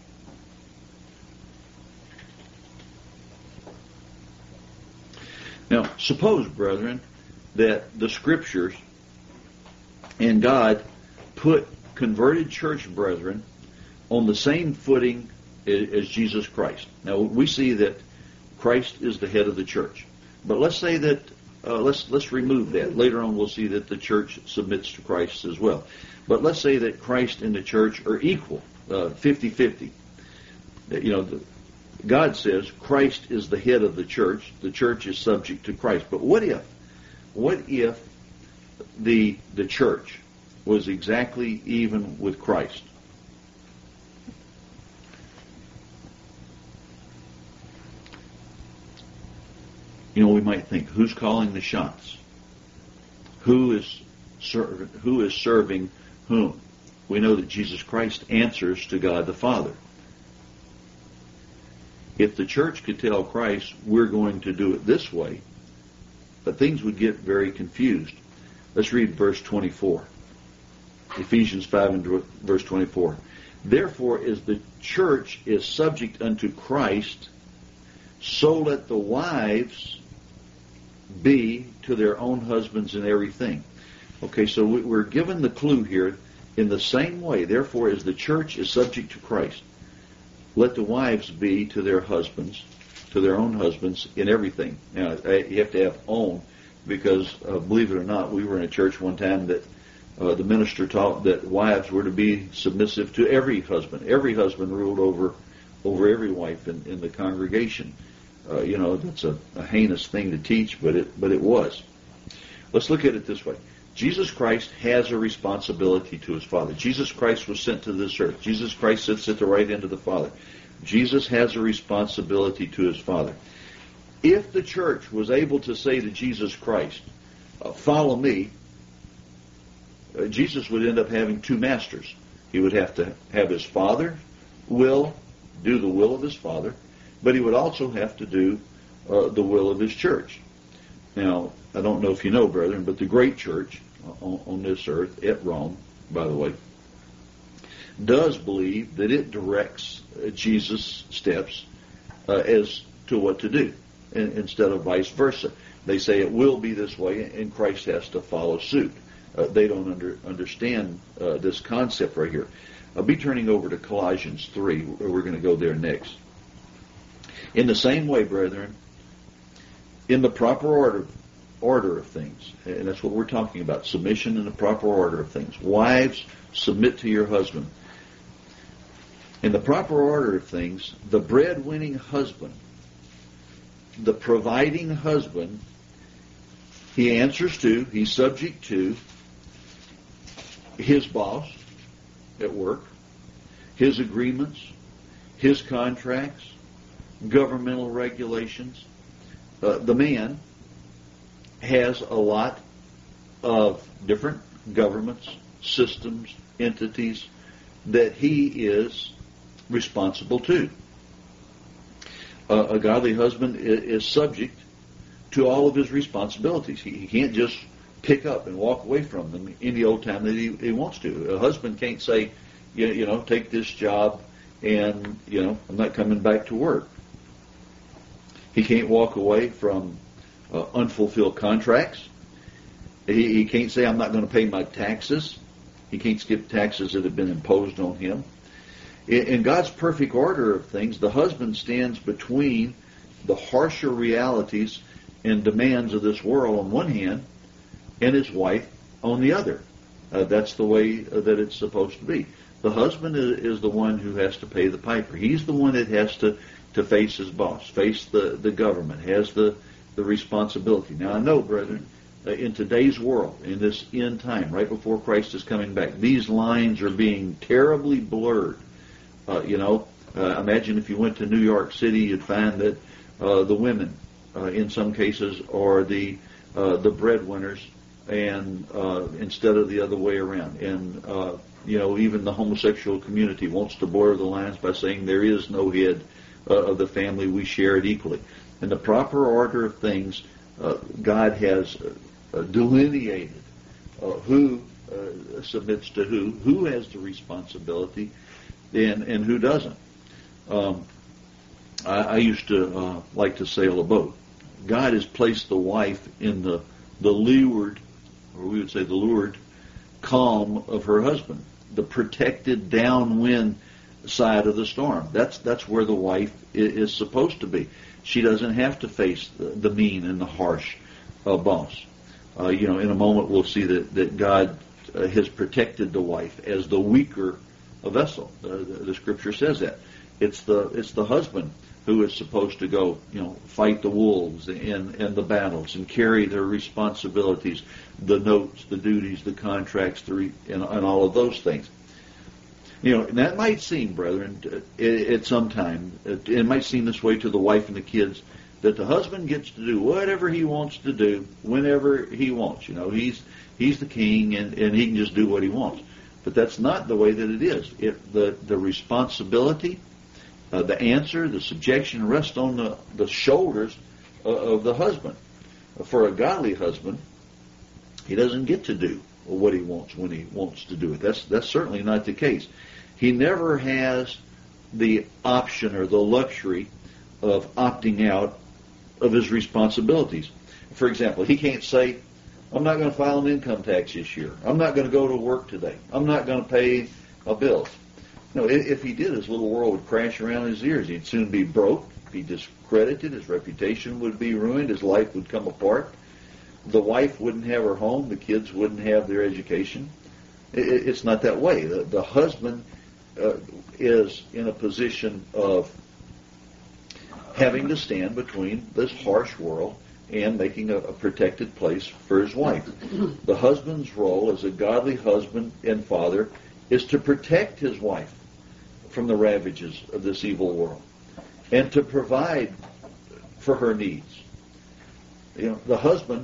Now, suppose, brethren, that the Scriptures and God put converted church brethren on the same footing as Jesus Christ. Now, we see that Christ is the head of the church. But let's say that, uh, let's let's remove that. Later on we'll see that the church submits to Christ as well. But let's say that Christ and the church are equal, uh, fifty-fifty. You know, the, God says Christ is the head of the church. The church is subject to Christ. But what if, what if the the church was exactly even with Christ? You know, we might think, who's calling the shots? Who is ser- who is serving whom? We know that Jesus Christ answers to God the Father. If the church could tell Christ, we're going to do it this way, but things would get very confused. Let's read verse twenty-four. Ephesians five and verse twenty-four. Therefore, as the church is subject unto Christ, so let the wives be to their own husbands in everything. Okay, so we're given the clue here. In the same way, therefore, as the church is subject to Christ, let the wives be to their husbands, to their own husbands in everything. Now, you have to have own, because uh, believe it or not, we were in a church one time that uh, the minister taught that wives were to be submissive to every husband. Every husband ruled over over every wife in, in the congregation. Uh, you know, that's a, a heinous thing to teach, but it but it was. Let's look at it this way. Jesus Christ has a responsibility to his Father. Jesus Christ was sent to this earth. Jesus Christ sits at the right hand of the Father. Jesus has a responsibility to his Father. If the church was able to say to Jesus Christ, uh, follow me, uh, Jesus would end up having two masters. He would have to have his Father will, do the will of his Father, but he would also have to do uh, the will of his church. Now, I don't know if you know, brethren, but the great church on, on this earth, at Rome, by the way, does believe that it directs uh, Jesus' steps uh, as to what to do, in, instead of vice versa. They say it will be this way, and Christ has to follow suit. Uh, they don't under, understand uh, this concept right here. I'll be turning over to Colossians three. We're going to go there next. In the same way, brethren, in the proper order order of things, and that's what we're talking about, submission in the proper order of things. Wives, submit to your husband. In the proper order of things, the breadwinning husband, the providing husband, he answers to, he's subject to his boss at work, his agreements, his contracts, governmental regulations. Uh, the man has a lot of different governments, systems, entities that he is responsible to. Uh, a godly husband is, is subject to all of his responsibilities. He, he can't just pick up and walk away from them any old time that he, he wants to. A husband can't say, you, you know, take this job and, you know, I'm not coming back to work. He can't walk away from uh, unfulfilled contracts. He, he can't say, I'm not going to pay my taxes. He can't skip taxes that have been imposed on him. In, in God's perfect order of things, the husband stands between the harsher realities and demands of this world on one hand and his wife on the other. Uh, that's the way uh, that it's supposed to be. The husband is, is the one who has to pay the piper. He's the one that has to, to face his boss, face the, the government, has the, the responsibility. Now, I know, brethren, uh, in today's world, in this end time, right before Christ is coming back, these lines are being terribly blurred. Uh, you know, uh, imagine if you went to New York City, you'd find that uh, the women, uh, in some cases, are the uh, the breadwinners, and uh, instead of the other way around. And uh, you know, even the homosexual community wants to blur the lines by saying there is no head uh, of the family; we share it equally. In the proper order of things, uh, God has uh, delineated uh, who uh, submits to who, who has the responsibility, and and who doesn't. Um, I, I used to uh, like to sail a boat. God has placed the wife in the the leeward, or we would say the lured, calm of her husband, the protected downwind side of the storm. That's that's where the wife is, is supposed to be. She doesn't have to face the, the mean and the harsh uh, boss. Uh, you know, in a moment we'll see that that God uh, has protected the wife as the weaker vessel. Uh, the, the Scripture says that it's the it's the husband who is supposed to go, you know, fight the wolves and, and the battles and carry their responsibilities, the notes, the duties, the contracts, the re, and, and all of those things. You know, and that might seem, brethren, at, at some time, it, it might seem this way to the wife and the kids that the husband gets to do whatever he wants to do whenever he wants. You know, he's he's the king, and, and he can just do what he wants. But that's not the way that it is. It, the, the responsibility, uh, the answer, the subjection rests on the, the shoulders of, of the husband. For a godly husband, he doesn't get to do what he wants when he wants to do it. That's that's certainly not the case. He never has the option or the luxury of opting out of his responsibilities. For example, he can't say, I'm not going to file an income tax this year. I'm not going to go to work today. I'm not going to pay my bills. No, if he did, his little world would crash around his ears. He'd soon be broke, be discredited, his reputation would be ruined, his life would come apart. The wife wouldn't have her home, the kids wouldn't have their education. It's not that way. The, the husband uh, is in a position of having to stand between this harsh world and making a, a protected place for his wife. The husband's role as a godly husband and father is to protect his wife from the ravages of this evil world and to provide for her needs. You know, the husband,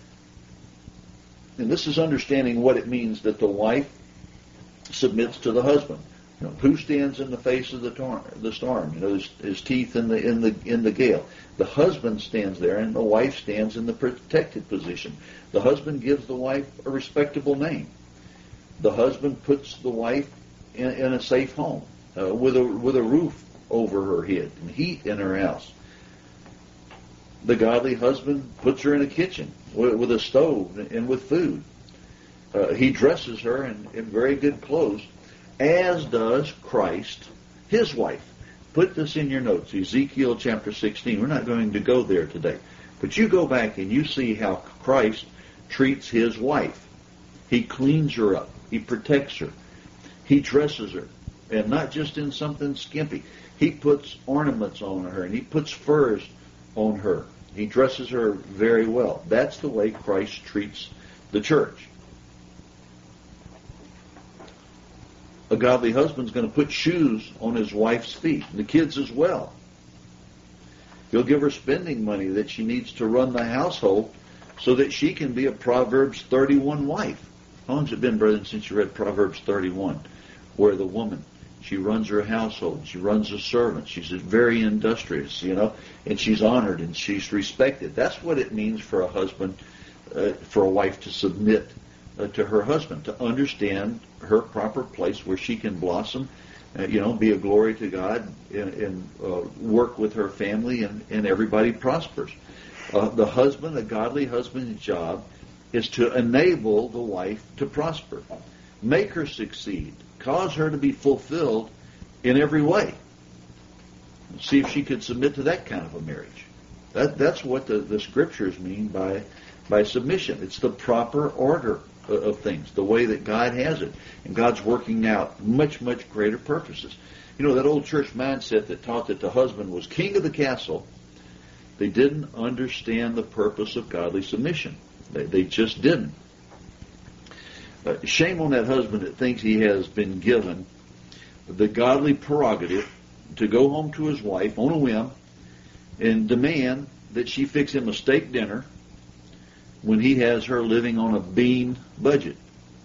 and this is understanding what it means that the wife submits to the husband. You know, who stands in the face of the, tor- the storm? You know, his, his teeth in the in the in the gale. The husband stands there, and the wife stands in the protected position. The husband gives the wife a respectable name. The husband puts the wife in, in a safe home uh, with a with a roof over her head and heat in her house. The godly husband puts her in a kitchen with, with a stove and with food. Uh, he dresses her in, in very good clothes, as does Christ, his wife. Put this in your notes, Ezekiel chapter sixteen. We're not going to go there today. But you go back and you see how Christ treats his wife. He cleans her up. He protects her. He dresses her. And not just in something skimpy. He puts ornaments on her and he puts furs on her. He dresses her very well. That's the way Christ treats the church. A godly husband's going to put shoes on his wife's feet, and the kids as well. He'll give her spending money that she needs to run the household so that she can be a Proverbs thirty-one wife. How long has it been, brethren, since you read Proverbs thirty-one? Where the woman, she runs her household, she runs a servant, she's very industrious, you know, and she's honored and she's respected. That's what it means for a husband, uh, for a wife to submit uh, to her husband, to understand her proper place where she can blossom, uh, you know, be a glory to God, and, and uh, work with her family, and, and everybody prospers. Uh, the husband, a godly husband's job, is to enable the wife to prosper, make her succeed, cause her to be fulfilled in every way. See if she could submit to that kind of a marriage. That, that's what the, the scriptures mean by, by submission. It's the proper order of things, the way that God has it. And God's working out much, much greater purposes. You know, that old church mindset that taught that the husband was king of the castle, they didn't understand the purpose of godly submission. They, they just didn't. Uh, shame on that husband that thinks he has been given the godly prerogative to go home to his wife on a whim and demand that she fix him a steak dinner when he has her living on a bean budget.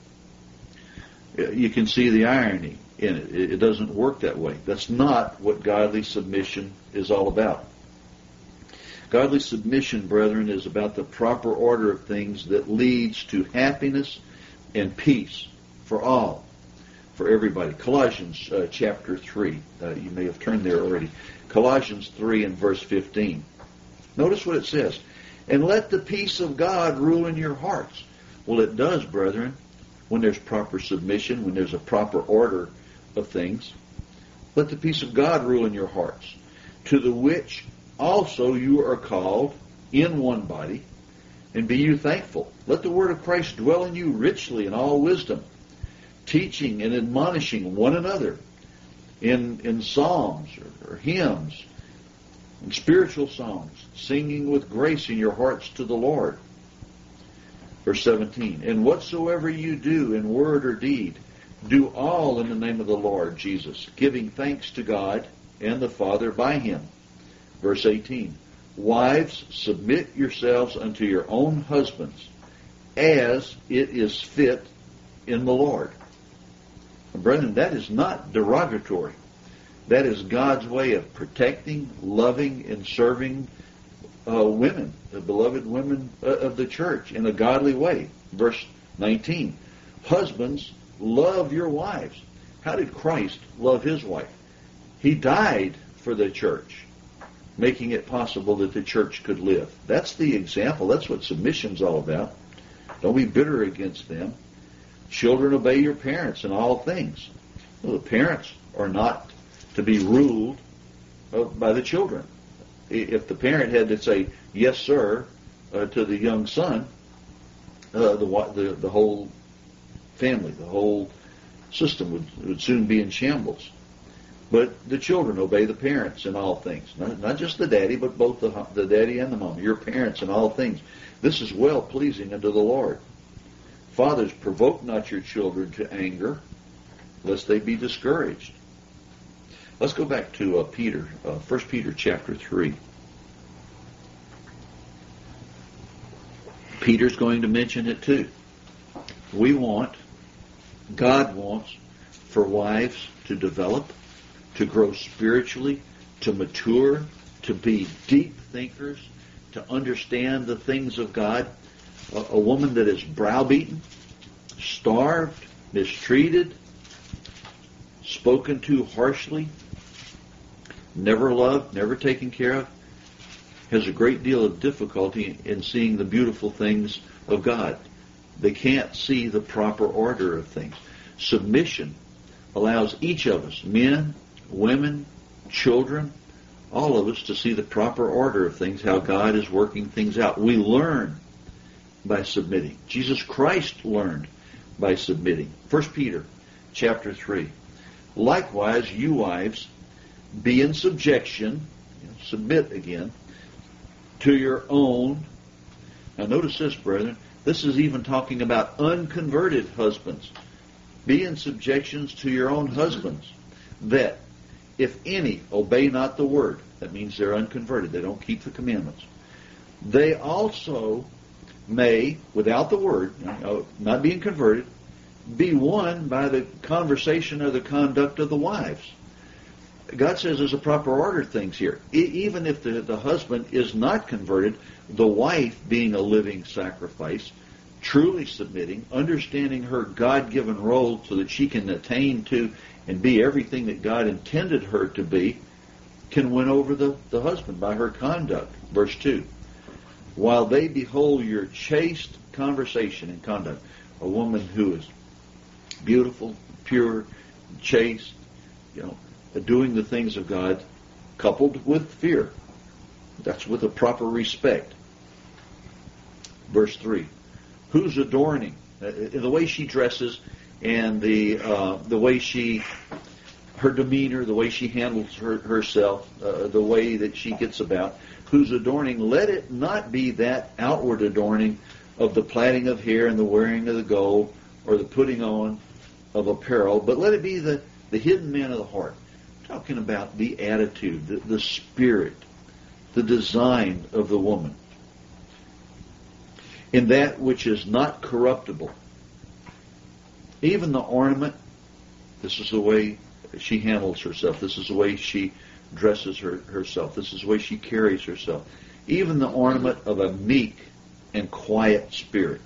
You can see the irony in it. It doesn't work that way. That's not what godly submission is all about. Godly submission, brethren, is about the proper order of things that leads to happiness and peace for all, for everybody. Colossians uh, chapter three. Uh, you may have turned there already. Colossians three and verse fifteen. Notice what it says. And let the peace of God rule in your hearts. Well, it does, brethren, when there's proper submission, when there's a proper order of things. Let the peace of God rule in your hearts, to the which also you are called in one body, and be you thankful. Let the word of Christ dwell in you richly in all wisdom, teaching and admonishing one another in, in psalms or, or hymns, and spiritual songs, singing with grace in your hearts to the Lord. Verse seventeen, and whatsoever you do in word or deed, do all in the name of the Lord Jesus, giving thanks to God and the Father by him. Verse eighteen, Wives, submit yourselves unto your own husbands, as it is fit in the Lord. And brethren, that is not derogatory. That is God's way of protecting, loving, and serving uh, women, the beloved women uh, of the church, in a godly way. Verse nineteen, husbands, love your wives. How did Christ love his wife? He died for the church, making it possible that the church could live. That's the example. That's what submission's all about. Don't be bitter against them. Children, obey your parents in all things. Well, the parents are not to be ruled by the children. If the parent had to say, yes, sir, uh, to the young son, uh, the, the the whole family, the whole system would, would soon be in shambles. But the children obey the parents in all things. Not, not just the daddy, but both the, the daddy and the mom. Your parents in all things. This is well pleasing unto the Lord. Fathers, provoke not your children to anger, lest they be discouraged. Let's go back to uh, Peter, uh, First Peter chapter three. Peter's going to mention it too. We want, God wants, for wives to develop, to grow spiritually, to mature, to be deep thinkers, to understand the things of God. A, a woman that is browbeaten, starved, mistreated, spoken to harshly, never loved, never taken care of, has a great deal of difficulty in seeing the beautiful things of God. They can't see the proper order of things. Submission allows each of us, men, women, children, all of us, to see the proper order of things, how God is working things out. We learn by submitting. Jesus Christ learned by submitting. First Peter chapter three. Likewise, you wives, be in subjection, submit again, to your own. Now notice this, brethren. This is even talking about unconverted husbands. Be in subjections to your own husbands, that if any obey not the word, that means they're unconverted, they don't keep the commandments, they also may, without the word, not being converted, be won by the conversation or the conduct of the wives. God says there's a proper order of things here. E- even if the, the husband is not converted, the wife, being a living sacrifice, truly submitting, understanding her God-given role so that she can attain to and be everything that God intended her to be, can win over the, the husband by her conduct. Verse two. While they behold your chaste conversation and conduct, a woman who is beautiful, pure, chaste, you know, doing the things of God, coupled with fear. That's with a proper respect. Verse three. Who's adorning? Uh, the way she dresses and the uh, the way she, her demeanor, the way she handles her, herself, uh, the way that she gets about. Who's adorning? Let it not be that outward adorning of the plaiting of hair and the wearing of the gold or the putting on of apparel, but let it be the, the hidden man of the heart. Talking about the attitude, the, the spirit, the design of the woman. In that which is not corruptible. Even the ornament, this is the way she handles herself. This is the way she dresses her, herself. This is the way she carries herself. Even the ornament of a meek and quiet spirit,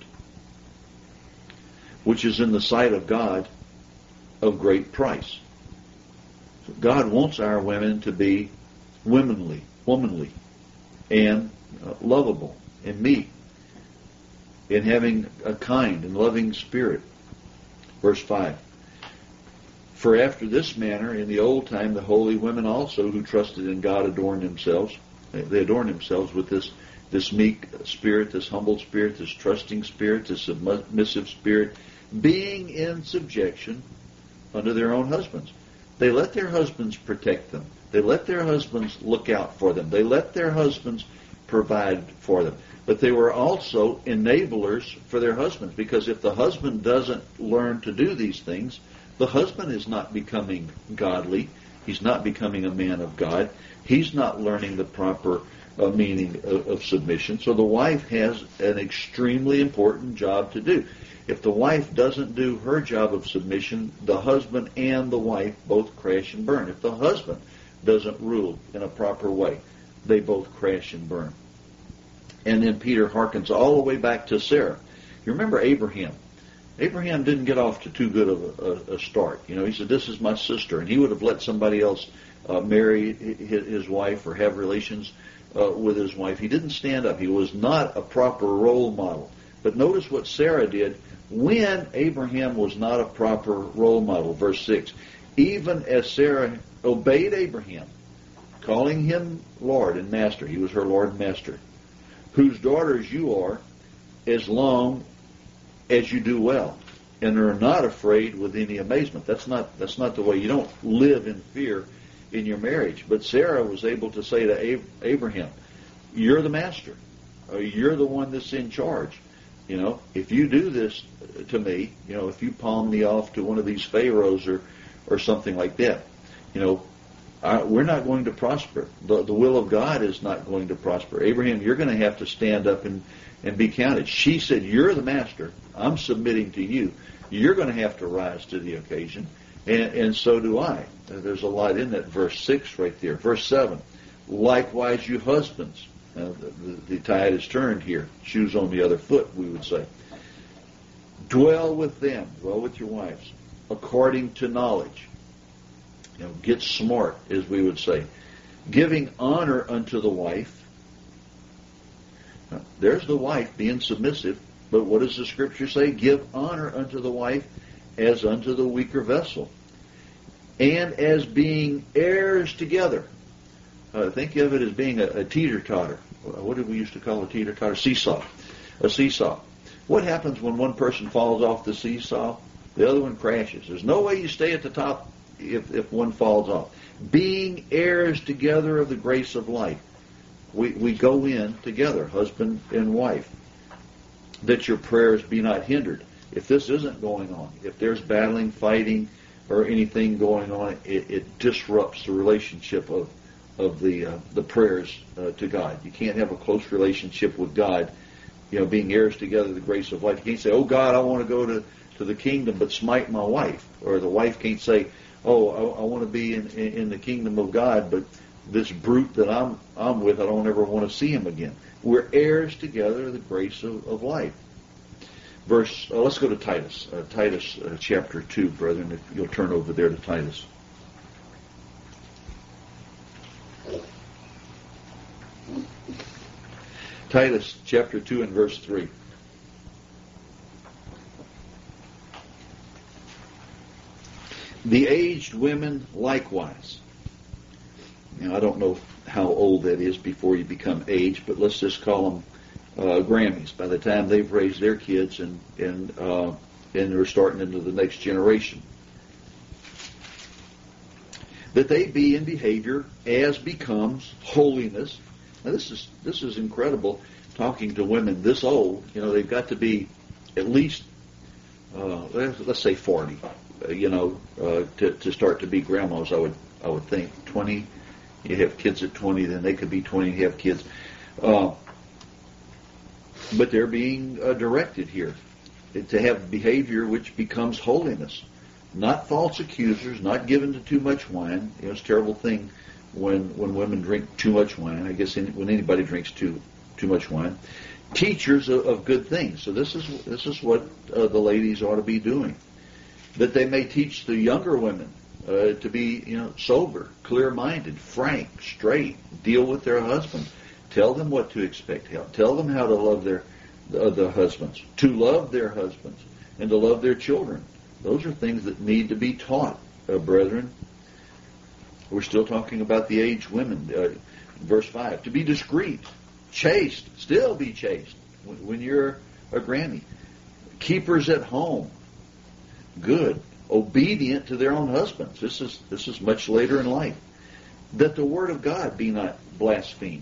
which is in the sight of God of great price. So God wants our women to be womanly, womanly, and uh, lovable, and meek, in having a kind and loving spirit. Verse five. For after this manner, in the old time, the holy women also who trusted in God adorned themselves. They adorned themselves with this, this meek spirit, this humble spirit, this trusting spirit, this submissive spirit, being in subjection unto their own husbands. They let their husbands protect them. They let their husbands look out for them. They let their husbands provide for them. But they were also enablers for their husbands, because if the husband doesn't learn to do these things, the husband is not becoming godly. He's not becoming a man of God. He's not learning the proper uh, meaning of, of submission. So the wife has an extremely important job to do. If the wife doesn't do her job of submission, the husband and the wife both crash and burn. If the husband doesn't rule in a proper way, they both crash and burn. And then Peter harkens all the way back to Sarah. You remember Abraham. Abraham didn't get off to too good of a, a, a start. You know, he said, this is my sister. And he would have let somebody else uh, marry his, his wife or have relations uh, with his wife. He didn't stand up. He was not a proper role model. But notice what Sarah did when Abraham was not a proper role model. Verse six. Even as Sarah obeyed Abraham, calling him Lord and Master. He was her Lord and Master. Whose daughters you are, as long as you do well, and are not afraid with any amazement. That's not that's not the way. You don't live in fear in your marriage. But Sarah was able to say to Ab- Abraham, you're the master. Uh, you're the one that's in charge. You know, if you do this to me, you know, if you palm me off to one of these pharaohs or, or something like that, you know, I, we're not going to prosper. The, the will of God is not going to prosper. Abraham, you're going to have to stand up and, and be counted. She said, you're the master. I'm submitting to you. You're going to have to rise to the occasion, and, and so do I. There's a lot in that verse six right there. Verse seven, likewise you husbands. Now, the, the, the tide is turned here. Shoes on the other foot, we would say. Dwell with them, dwell with your wives, according to knowledge. You know, get smart, as we would say. Giving honor unto the wife. Now, there's the wife being submissive, but what does the Scripture say? Give honor unto the wife as unto the weaker vessel, and as being heirs together. Uh, think of it as being a, a teeter-totter. What did we used to call a teeter-totter? Seesaw. A seesaw. What happens when one person falls off the seesaw? The other one crashes. There's no way you stay at the top if, if one falls off. Being heirs together of the grace of life. We, we go in together, husband and wife. That your prayers be not hindered. If this isn't going on, if there's battling, fighting, or anything going on, it, it disrupts the relationship of of the uh, the prayers uh, to God. You can't have a close relationship with God, you know, being heirs together the grace of life. You can't say, oh God, I want to go to, to the kingdom but smite my wife. Or the wife can't say, oh, I, I want to be in, in, in the kingdom of God, but this brute that I'm I'm with, I don't ever want to see him again. We're heirs together of the grace of, of life. Verse, uh, let's go to Titus. Uh, Titus uh, chapter two, brethren, if you'll turn over there to Titus. Titus chapter two and verse three. The aged women likewise. Now, I don't know how old that is before you become aged, but let's just call them uh, Grammys. By the time they've raised their kids and and uh, and they're starting into the next generation, that they be in behavior as becomes holiness. Now, this is this is incredible. Talking to women this old, you know, they've got to be at least, uh, let's say forty, uh, you know, uh, to to start to be grandmas. I would I would think twenty. You have kids at twenty, then they could be twenty and have kids. Uh, but they're being uh, directed here to have behavior which becomes holiness, not false accusers, not given to too much wine. You know, it's a terrible thing when when women drink too much wine. I guess in, when anybody drinks too too much wine. Teachers of, of good things. So this is this is what uh, the ladies ought to be doing, that they may teach the younger women uh, to be, you know, sober, clear-minded, frank, straight, deal with their husbands, tell them what to expect, tell them how to love their uh, the husbands, to love their husbands, and to love their children. Those are things that need to be taught, uh, brethren. We're still talking about the aged women. Uh, verse five, to be discreet, chaste, still be chaste when you're a granny. Keepers at home, good, obedient to their own husbands. This is this is much later in life. That the word of God be not blasphemed.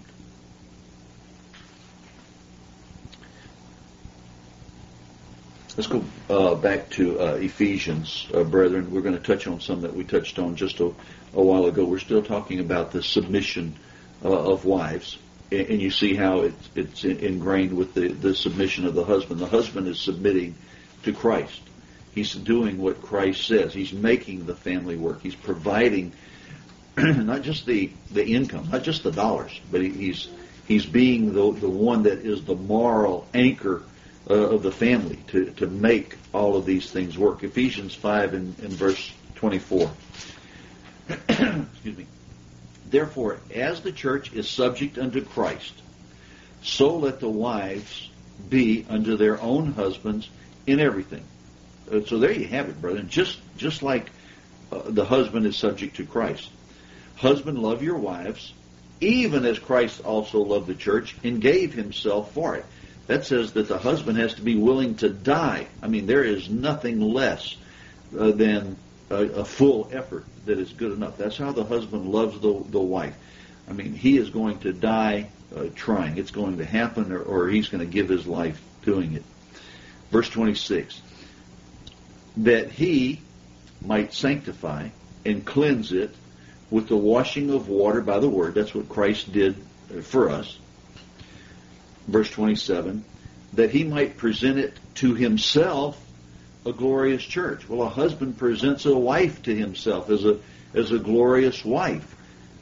Let's go uh, back to uh, Ephesians, uh, brethren. We're going to touch on some that we touched on just a, a while ago. We're still talking about the submission uh, of wives. and, and you see how it's, it's ingrained with the, the submission of the husband. The husband is submitting to Christ. He's doing what Christ says. He's making the family work. He's providing not just the, the income, not just the dollars, but he, he's he's being the the one that is the moral anchor uh, of the family to, to make all of these things work. Ephesians five and, and verse twenty-four. Excuse me. Therefore, as the church is subject unto Christ, so let the wives be unto their own husbands in everything. Uh, so there you have it, brethren. Just just like uh, the husband is subject to Christ. Husband, love your wives, even as Christ also loved the church and gave himself for it. That says that the husband has to be willing to die. I mean, there is nothing less uh, than a, a full effort that is good enough. That's how the husband loves the, the wife. I mean, he is going to die uh, trying. It's going to happen, or, or he's going to give his life doing it. Verse twenty-six. That he might sanctify and cleanse it with the washing of water by the word. That's what Christ did for us. Verse twenty-seven, that he might present it to himself a glorious church. Well, a husband presents a wife to himself as a as a glorious wife.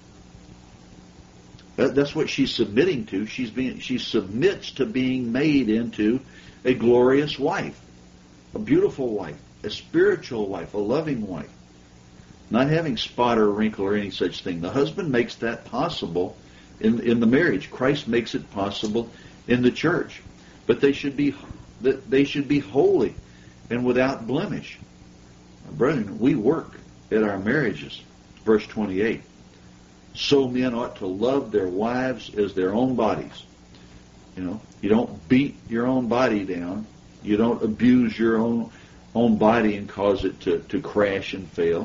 That, that's what she's submitting to. She's being she submits to being made into a glorious wife, a beautiful wife, a spiritual wife, a loving wife. Not having spot or wrinkle or any such thing. The husband makes that possible in in the marriage. Christ makes it possible in the church. But they should be they should be holy and without blemish. Brethren, we work at our marriages. Verse twenty-eight. So men ought to love their wives as their own bodies. You know, you don't beat your own body down. You don't abuse your own own body and cause it to, to crash and fail.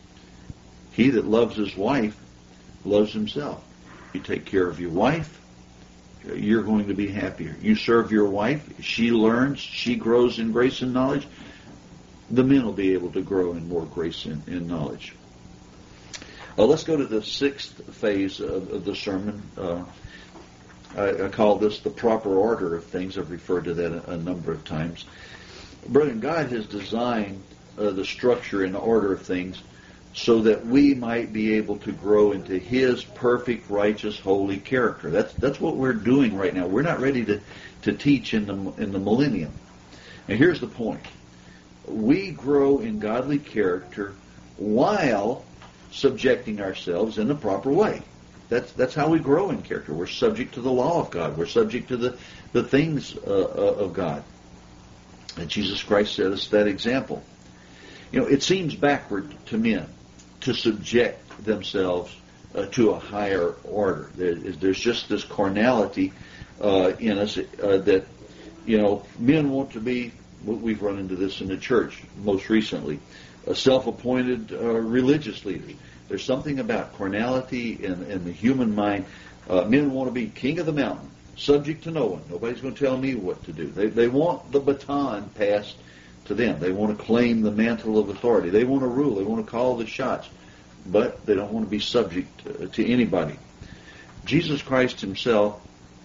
He that loves his wife loves himself. You take care of your wife, you're going to be happier. You serve your wife, she learns, she grows in grace and knowledge. The men will be able to grow in more grace and, and knowledge. Uh, let's go to the sixth phase of, of the sermon. Uh, I, I call this the proper order of things. I've referred to that a, a number of times. Brethren, God has designed uh, the structure and the order of things so that we might be able to grow into His perfect, righteous, holy character. That's that's what we're doing right now. We're not ready to, to teach in the in the millennium. And here's the point. We grow in godly character while subjecting ourselves in the proper way. That's that's how we grow in character. We're subject to the law of God. We're subject to the, the things uh, of God. And Jesus Christ set us that example. You know, it seems backward to men to subject themselves uh, to a higher order. There is, there's just this carnality uh, in us uh, that, you know, men want to be, we've run into this in the church most recently, uh, self-appointed uh, religious leaders. There's something about carnality in, in the human mind. Uh, men want to be king of the mountain, subject to no one. Nobody's going to tell me what to do. They, they want the baton passed to them. They want to claim the mantle of authority. They want to rule. They want to call the shots. But they don't want to be subject to, to anybody. Jesus Christ Himself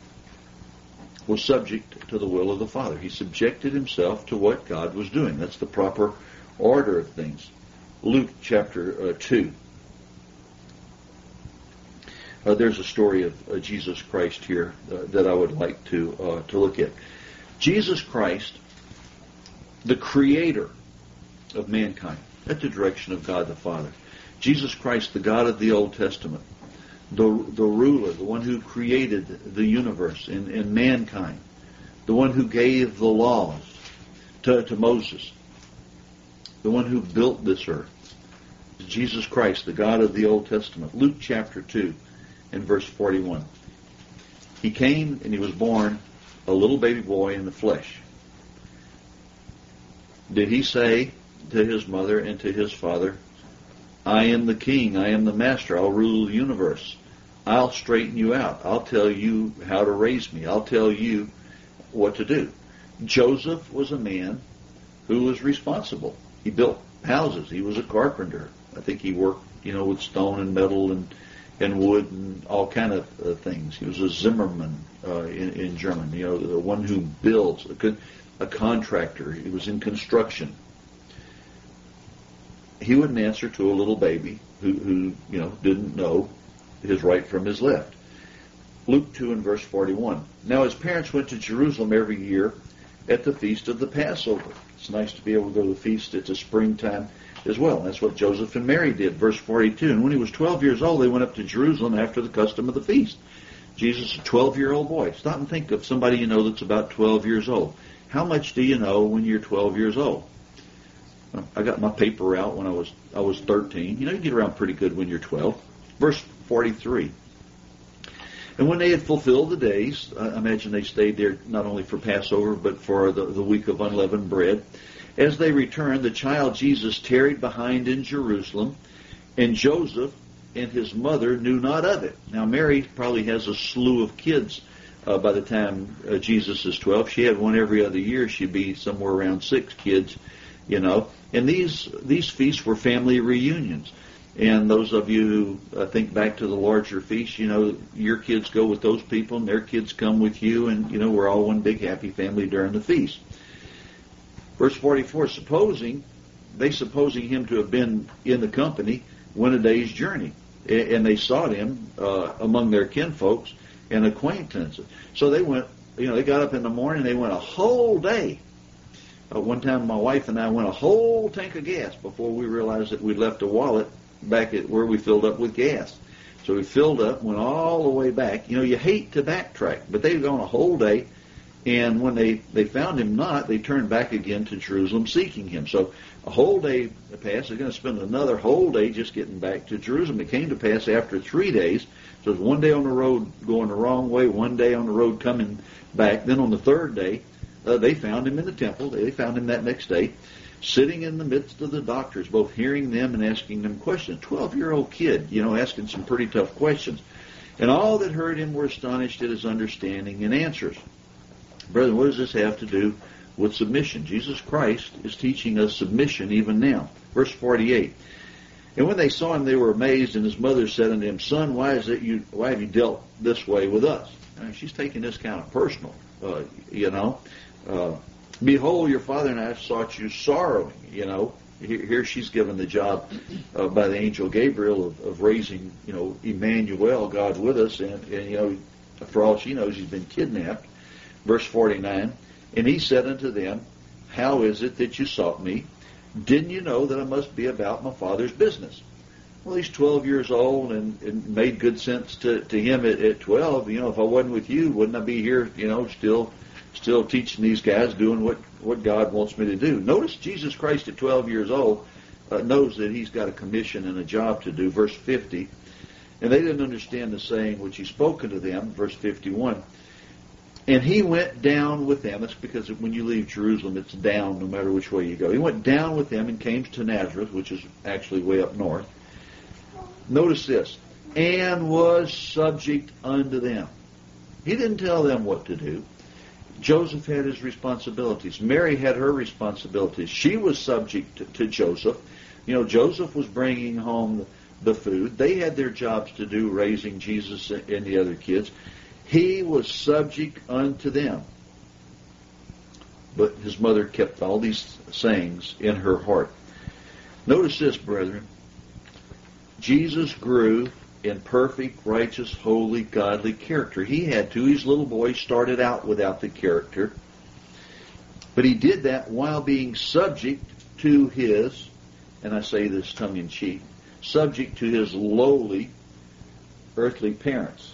was subject to the will of the Father. He subjected Himself to what God was doing. That's the proper order of things. Luke chapter uh, two. Uh, there's a story of uh, Jesus Christ here uh, that I would like to uh, to look at. Jesus Christ, the creator of mankind, at the direction of God the Father. Jesus Christ, the God of the Old Testament, the the ruler, the one who created the universe and, and mankind, the one who gave the laws to, to Moses, the one who built this earth. Jesus Christ, the God of the Old Testament. Luke chapter two and verse forty-one. He came and He was born a little baby boy in the flesh. Did He say to His mother and to His father, I am the king, I am the master, I'll rule the universe. I'll straighten you out. I'll tell you how to raise me. I'll tell you what to do. Joseph was a man who was responsible. He built houses. He was a carpenter. I think he worked, you know, with stone and metal and and wood and all kind of uh, things. He was a Zimmerman uh, in, in German, you know, the one who builds, a, a contractor. He was in construction. He wouldn't answer to a little baby who, who you know, didn't know his right from his left. Luke two and verse forty-one. Now his parents went to Jerusalem every year at the feast of the Passover. It's nice to be able to go to the feast at the springtime as well. That's what Joseph and Mary did. Verse forty-two. And when he was twelve years old, they went up to Jerusalem after the custom of the feast. Jesus, a twelve-year-old boy. Stop and think of somebody you know that's about twelve years old. How much do you know when you're twelve years old? I got my paper out when I was I was thirteen. You know, you get around pretty good when you're twelve. Verse forty-three. And when they had fulfilled the days, I imagine they stayed there not only for Passover, but for the, the week of unleavened bread. As they returned, the child Jesus tarried behind in Jerusalem, and Joseph and his mother knew not of it. Now, Mary probably has a slew of kids uh, by the time uh, Jesus is twelve. She had one every other year. She'd be somewhere around six kids, you know. And these these feasts were family reunions. And those of you who uh, think back to the larger feasts, you know, your kids go with those people and their kids come with you, and, you know, we're all one big happy family during the feast. Verse forty-four, supposing, they supposing him to have been in the company, went a day's journey. And they sought him uh, among their kinfolks and acquaintances. So they went, you know, they got up in the morning, they went a whole day. Uh, one time my wife and I went a whole tank of gas before we realized that we'd left a wallet back at where we filled up with gas. So we filled up, went all the way back. You know, you hate to backtrack, but they'd gone a whole day, and when they, they found him not, they turned back again to Jerusalem seeking him. So a whole day passed. They're going to spend another whole day just getting back to Jerusalem. It came to pass after three days. So it was one day on the road going the wrong way, one day on the road coming back. Then on the third day, uh, they found him in the temple. They found him that next day, sitting in the midst of the doctors, both hearing them and asking them questions. Twelve-year-old kid, you know, asking some pretty tough questions. And all that heard him were astonished at his understanding and answers. Brethren, what does this have to do with submission? Jesus Christ is teaching us submission even now. Verse forty-eight. And when they saw him, they were amazed, and his mother said unto him, Son, why is it you? Why have you dealt this way with us? And she's taking this kind of personal, uh, you know. Uh, Behold, your father and I have sought you sorrowing. You know, here, here she's given the job uh, by the angel Gabriel of, of raising, you know, Emmanuel, God with us, and, and you know, for all she knows, he's been kidnapped. Verse forty-nine, and he said unto them, How is it that you sought me? Didn't you know that I must be about my father's business? Well, he's twelve years old, and it made good sense to, to him at, at twelve. You know, if I wasn't with you, wouldn't I be here, you know, still still teaching these guys, doing what, what God wants me to do? Notice Jesus Christ at twelve years old uh, knows that he's got a commission and a job to do. Verse fifty, and they didn't understand the saying which he spoke unto them. Verse fifty-one, and he went down with them. That's because when you leave Jerusalem, it's down no matter which way you go. He went down with them and came to Nazareth, which is actually way up north. Notice this, and was subject unto them. He didn't tell them what to do. Joseph had his responsibilities. Mary had her responsibilities. She was subject to, to Joseph. You know, Joseph was bringing home the, the food. They had their jobs to do, raising Jesus and the other kids. He was subject unto them. But his mother kept all these sayings in her heart. Notice this, brethren. Jesus grew in perfect, righteous, holy, godly character. He had to. His little boy started out without the character. But he did that while being subject to his, and I say this tongue-in-cheek, subject to his lowly earthly parents.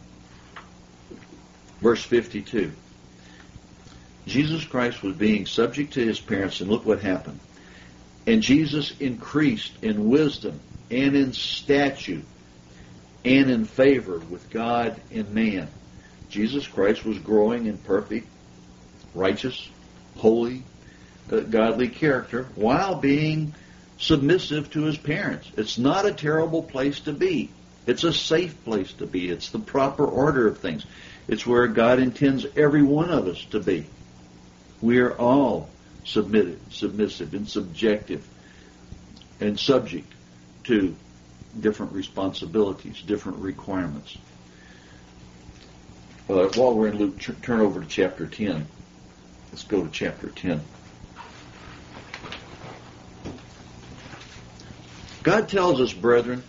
Verse fifty-two. Jesus Christ was being subject to his parents, and look what happened. And Jesus increased in wisdom and in statute and in favor with God and man. Jesus Christ was growing in perfect, righteous, holy, uh, godly character while being submissive to his parents. It's not a terrible place to be. It's a safe place to be. It's the proper order of things. It's where God intends every one of us to be. We are all submitted, submissive and subjective and subject to different responsibilities, different requirements. Uh, while we're in Luke, t- turn over to chapter ten. Let's go to chapter ten. God tells us, brethren,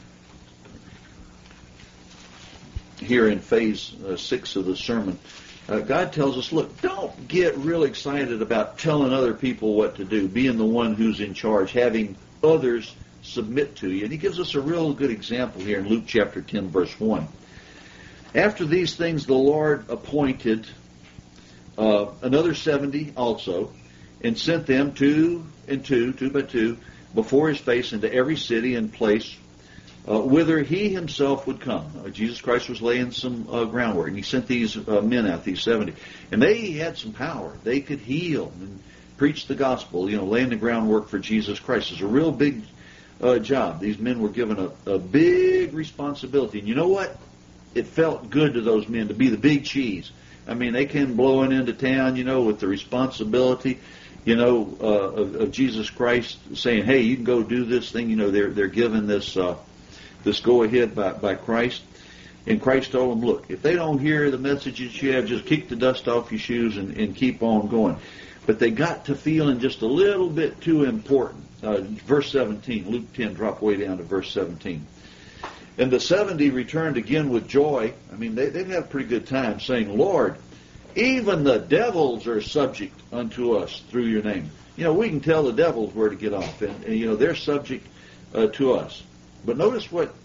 here in phase uh, six of the sermon, uh, God tells us, look, don't get real excited about telling other people what to do, being the one who's in charge, having others submit to you. And he gives us a real good example here in Luke chapter ten, verse one. After these things the Lord appointed uh, another seventy also, and sent them two and two, two by two, before his face into every city and place uh, whither he himself would come. Uh, Jesus Christ was laying some uh, groundwork, and he sent these uh, men out, these seventy. And they had some power. They could heal and preach the gospel, you know, laying the groundwork for Jesus Christ. It's a real big uh, job. These men were given a, a big responsibility. And you know what? It felt good to those men to be the big cheese. I mean, they came blowing into town, you know, with the responsibility, you know, uh, of, of Jesus Christ, saying, "Hey, you can go do this thing." You know, they're they're given this uh, this go ahead by by Christ, and Christ told them, "Look, if they don't hear the messages you have, just kick the dust off your shoes and, and keep on going." But they got to feeling just a little bit too important. Uh, verse seventeen, Luke ten, drop way down to verse seventeen. And the seventy returned again with joy. I mean, they, they'd had a pretty good time, saying, "Lord, even the devils are subject unto us through your name." You know, we can tell the devils where to get off, and, and you know, they're subject uh, to us. But notice what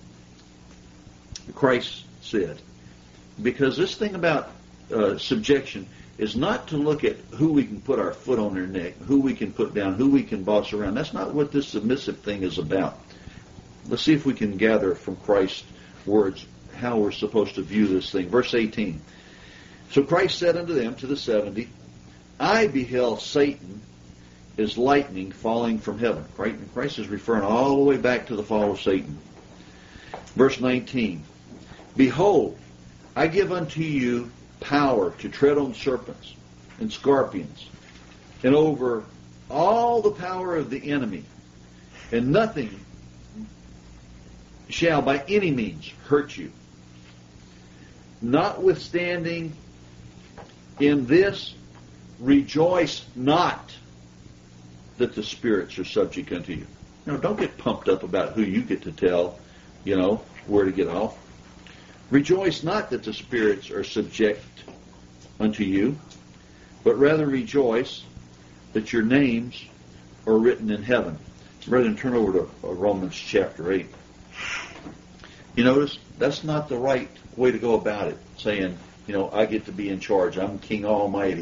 Christ said. Because this thing about uh, subjection is not to look at who we can put our foot on their neck, who we can put down, who we can boss around. That's not what this submissive thing is about. Let's see if we can gather from Christ's words how we're supposed to view this thing. Verse eighteen. So Christ said unto them, to the seventy, I beheld Satan as lightning falling from heaven. Christ is referring all the way back to the fall of Satan. Verse nineteen. Behold, I give unto you power to tread on serpents and scorpions, and over all the power of the enemy, and nothing shall by any means hurt you. Notwithstanding, in this rejoice not that the spirits are subject unto you. You know, don't get pumped up about who you get to tell, you know, where to get off. Rejoice not that the spirits are subject unto you, but rather rejoice that your names are written in heaven. Brethren, turn over to Romans chapter eight. You notice, that's not the right way to go about it, saying, you know, I get to be in charge. I'm King Almighty.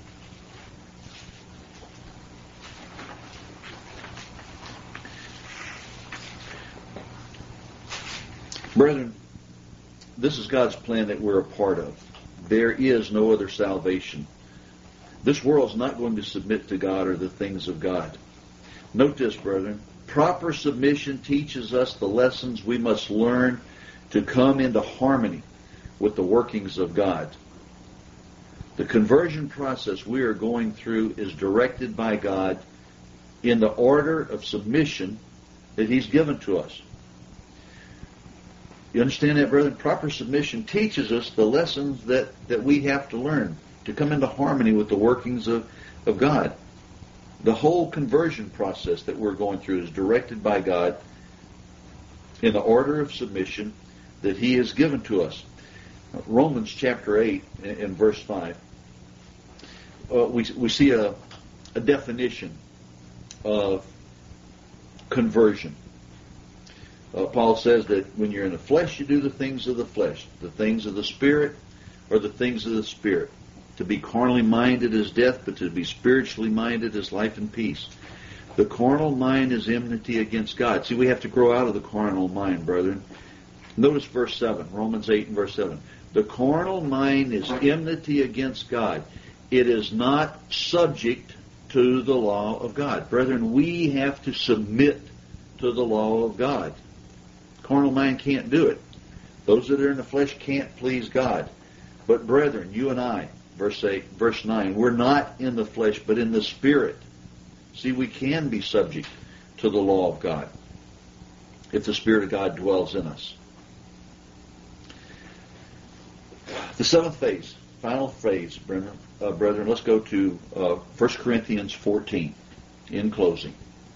Brethren, this is God's plan that we're a part of. There is no other salvation. This world's not going to submit to God or the things of God. Note this, brethren. Proper submission teaches us the lessons we must learn to come into harmony with the workings of God. The conversion process we are going through is directed by God in the order of submission that He's given to us. You understand that, brethren? Proper submission teaches us the lessons that, that we have to learn to come into harmony with the workings of, of God. The whole conversion process that we're going through is directed by God in the order of submission that He has given to us. Romans chapter eight and verse five, uh, we, we see a, a definition of conversion. Uh, Paul says that when you're in the flesh, you do the things of the flesh. The things of the Spirit are the things of the Spirit. To be carnally minded is death, but to be spiritually minded is life and peace. The carnal mind is enmity against God. See, we have to grow out of the carnal mind, brethren. Notice verse seven, Romans eight and verse seven. The carnal mind is enmity against God. It is not subject to the law of God. Brethren, we have to submit to the law of God. Carnal mind can't do it. Those that are in the flesh can't please God. But brethren, you and I, verse eight, verse nine, we're not in the flesh, but in the Spirit. See, we can be subject to the law of God. if the Spirit of God dwells in us. The seventh phase, final phase, brethren, uh, brethren let's go to uh, First Corinthians fourteen in closing.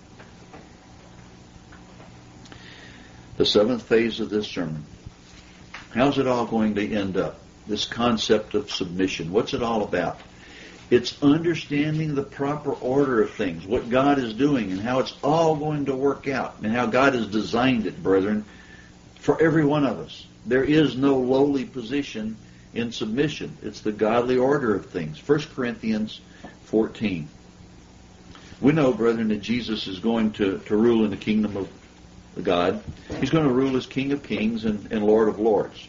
The seventh phase of this sermon. How's it all going to end up? This concept of submission. What's it all about? It's understanding the proper order of things, what God is doing, and how it's all going to work out, and how God has designed it, brethren, for every one of us. There is no lowly position in submission. It's the godly order of things. First Corinthians fourteen. We know, brethren, that Jesus is going to, to rule in the kingdom of God. He's going to rule as King of Kings and, and Lord of Lords.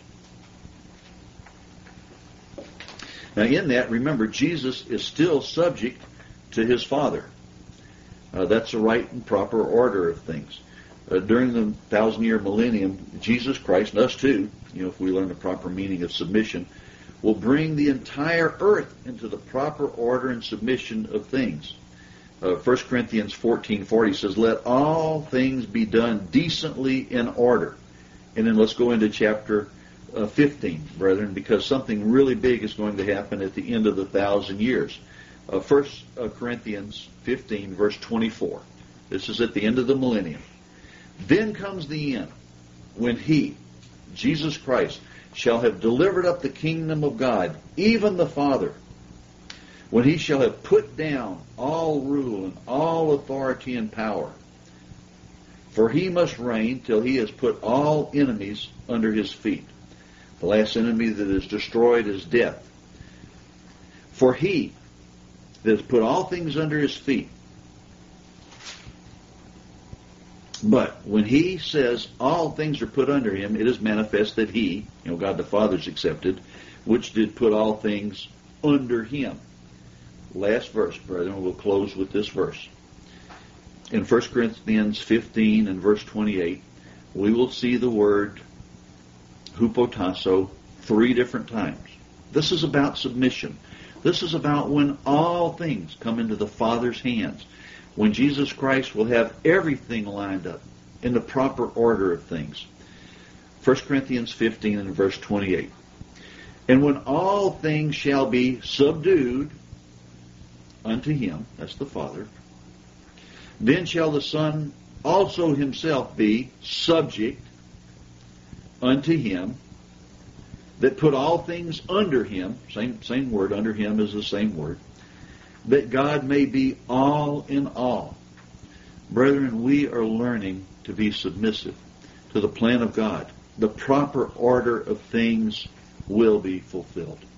Now in that, remember, Jesus is still subject to His Father. Uh, that's the right and proper order of things. Uh, during the thousand-year millennium, Jesus Christ, and us too, you know, if we learn the proper meaning of submission, will bring the entire earth into the proper order and submission of things. Uh, First Corinthians fourteen forty says, "Let all things be done decently in order." And then let's go into chapter uh, fifteen, brethren, because something really big is going to happen at the end of the thousand years. Uh, First uh, Corinthians fifteen, verse twenty-four. This is at the end of the millennium. "Then comes the end, when He, Jesus Christ, shall have delivered up the kingdom of God, even the Father, when He shall have put down all rule and all authority and power. For He must reign till He has put all enemies under His feet." The last enemy that is destroyed is death. "For He that has put all things under His feet." But when He says all things are put under Him, it is manifest that He, you know, God the Father is accepted, which did put all things under Him. Last verse, brethren, we'll close with this verse. In First Corinthians fifteen and verse twenty-eight, we will see the word hupotasso three different times. This is about submission. This is about when all things come into the Father's hands. When Jesus Christ will have everything lined up in the proper order of things. First Corinthians fifteen and verse twenty-eight. "And when all things shall be subdued unto Him," that's the Father, "then shall the Son also Himself be subject unto Him that put all things under Him," same, same word, under Him is the same word, "that God may be all in all." Brethren, we are learning to be submissive to the plan of God. The proper order of things will be fulfilled.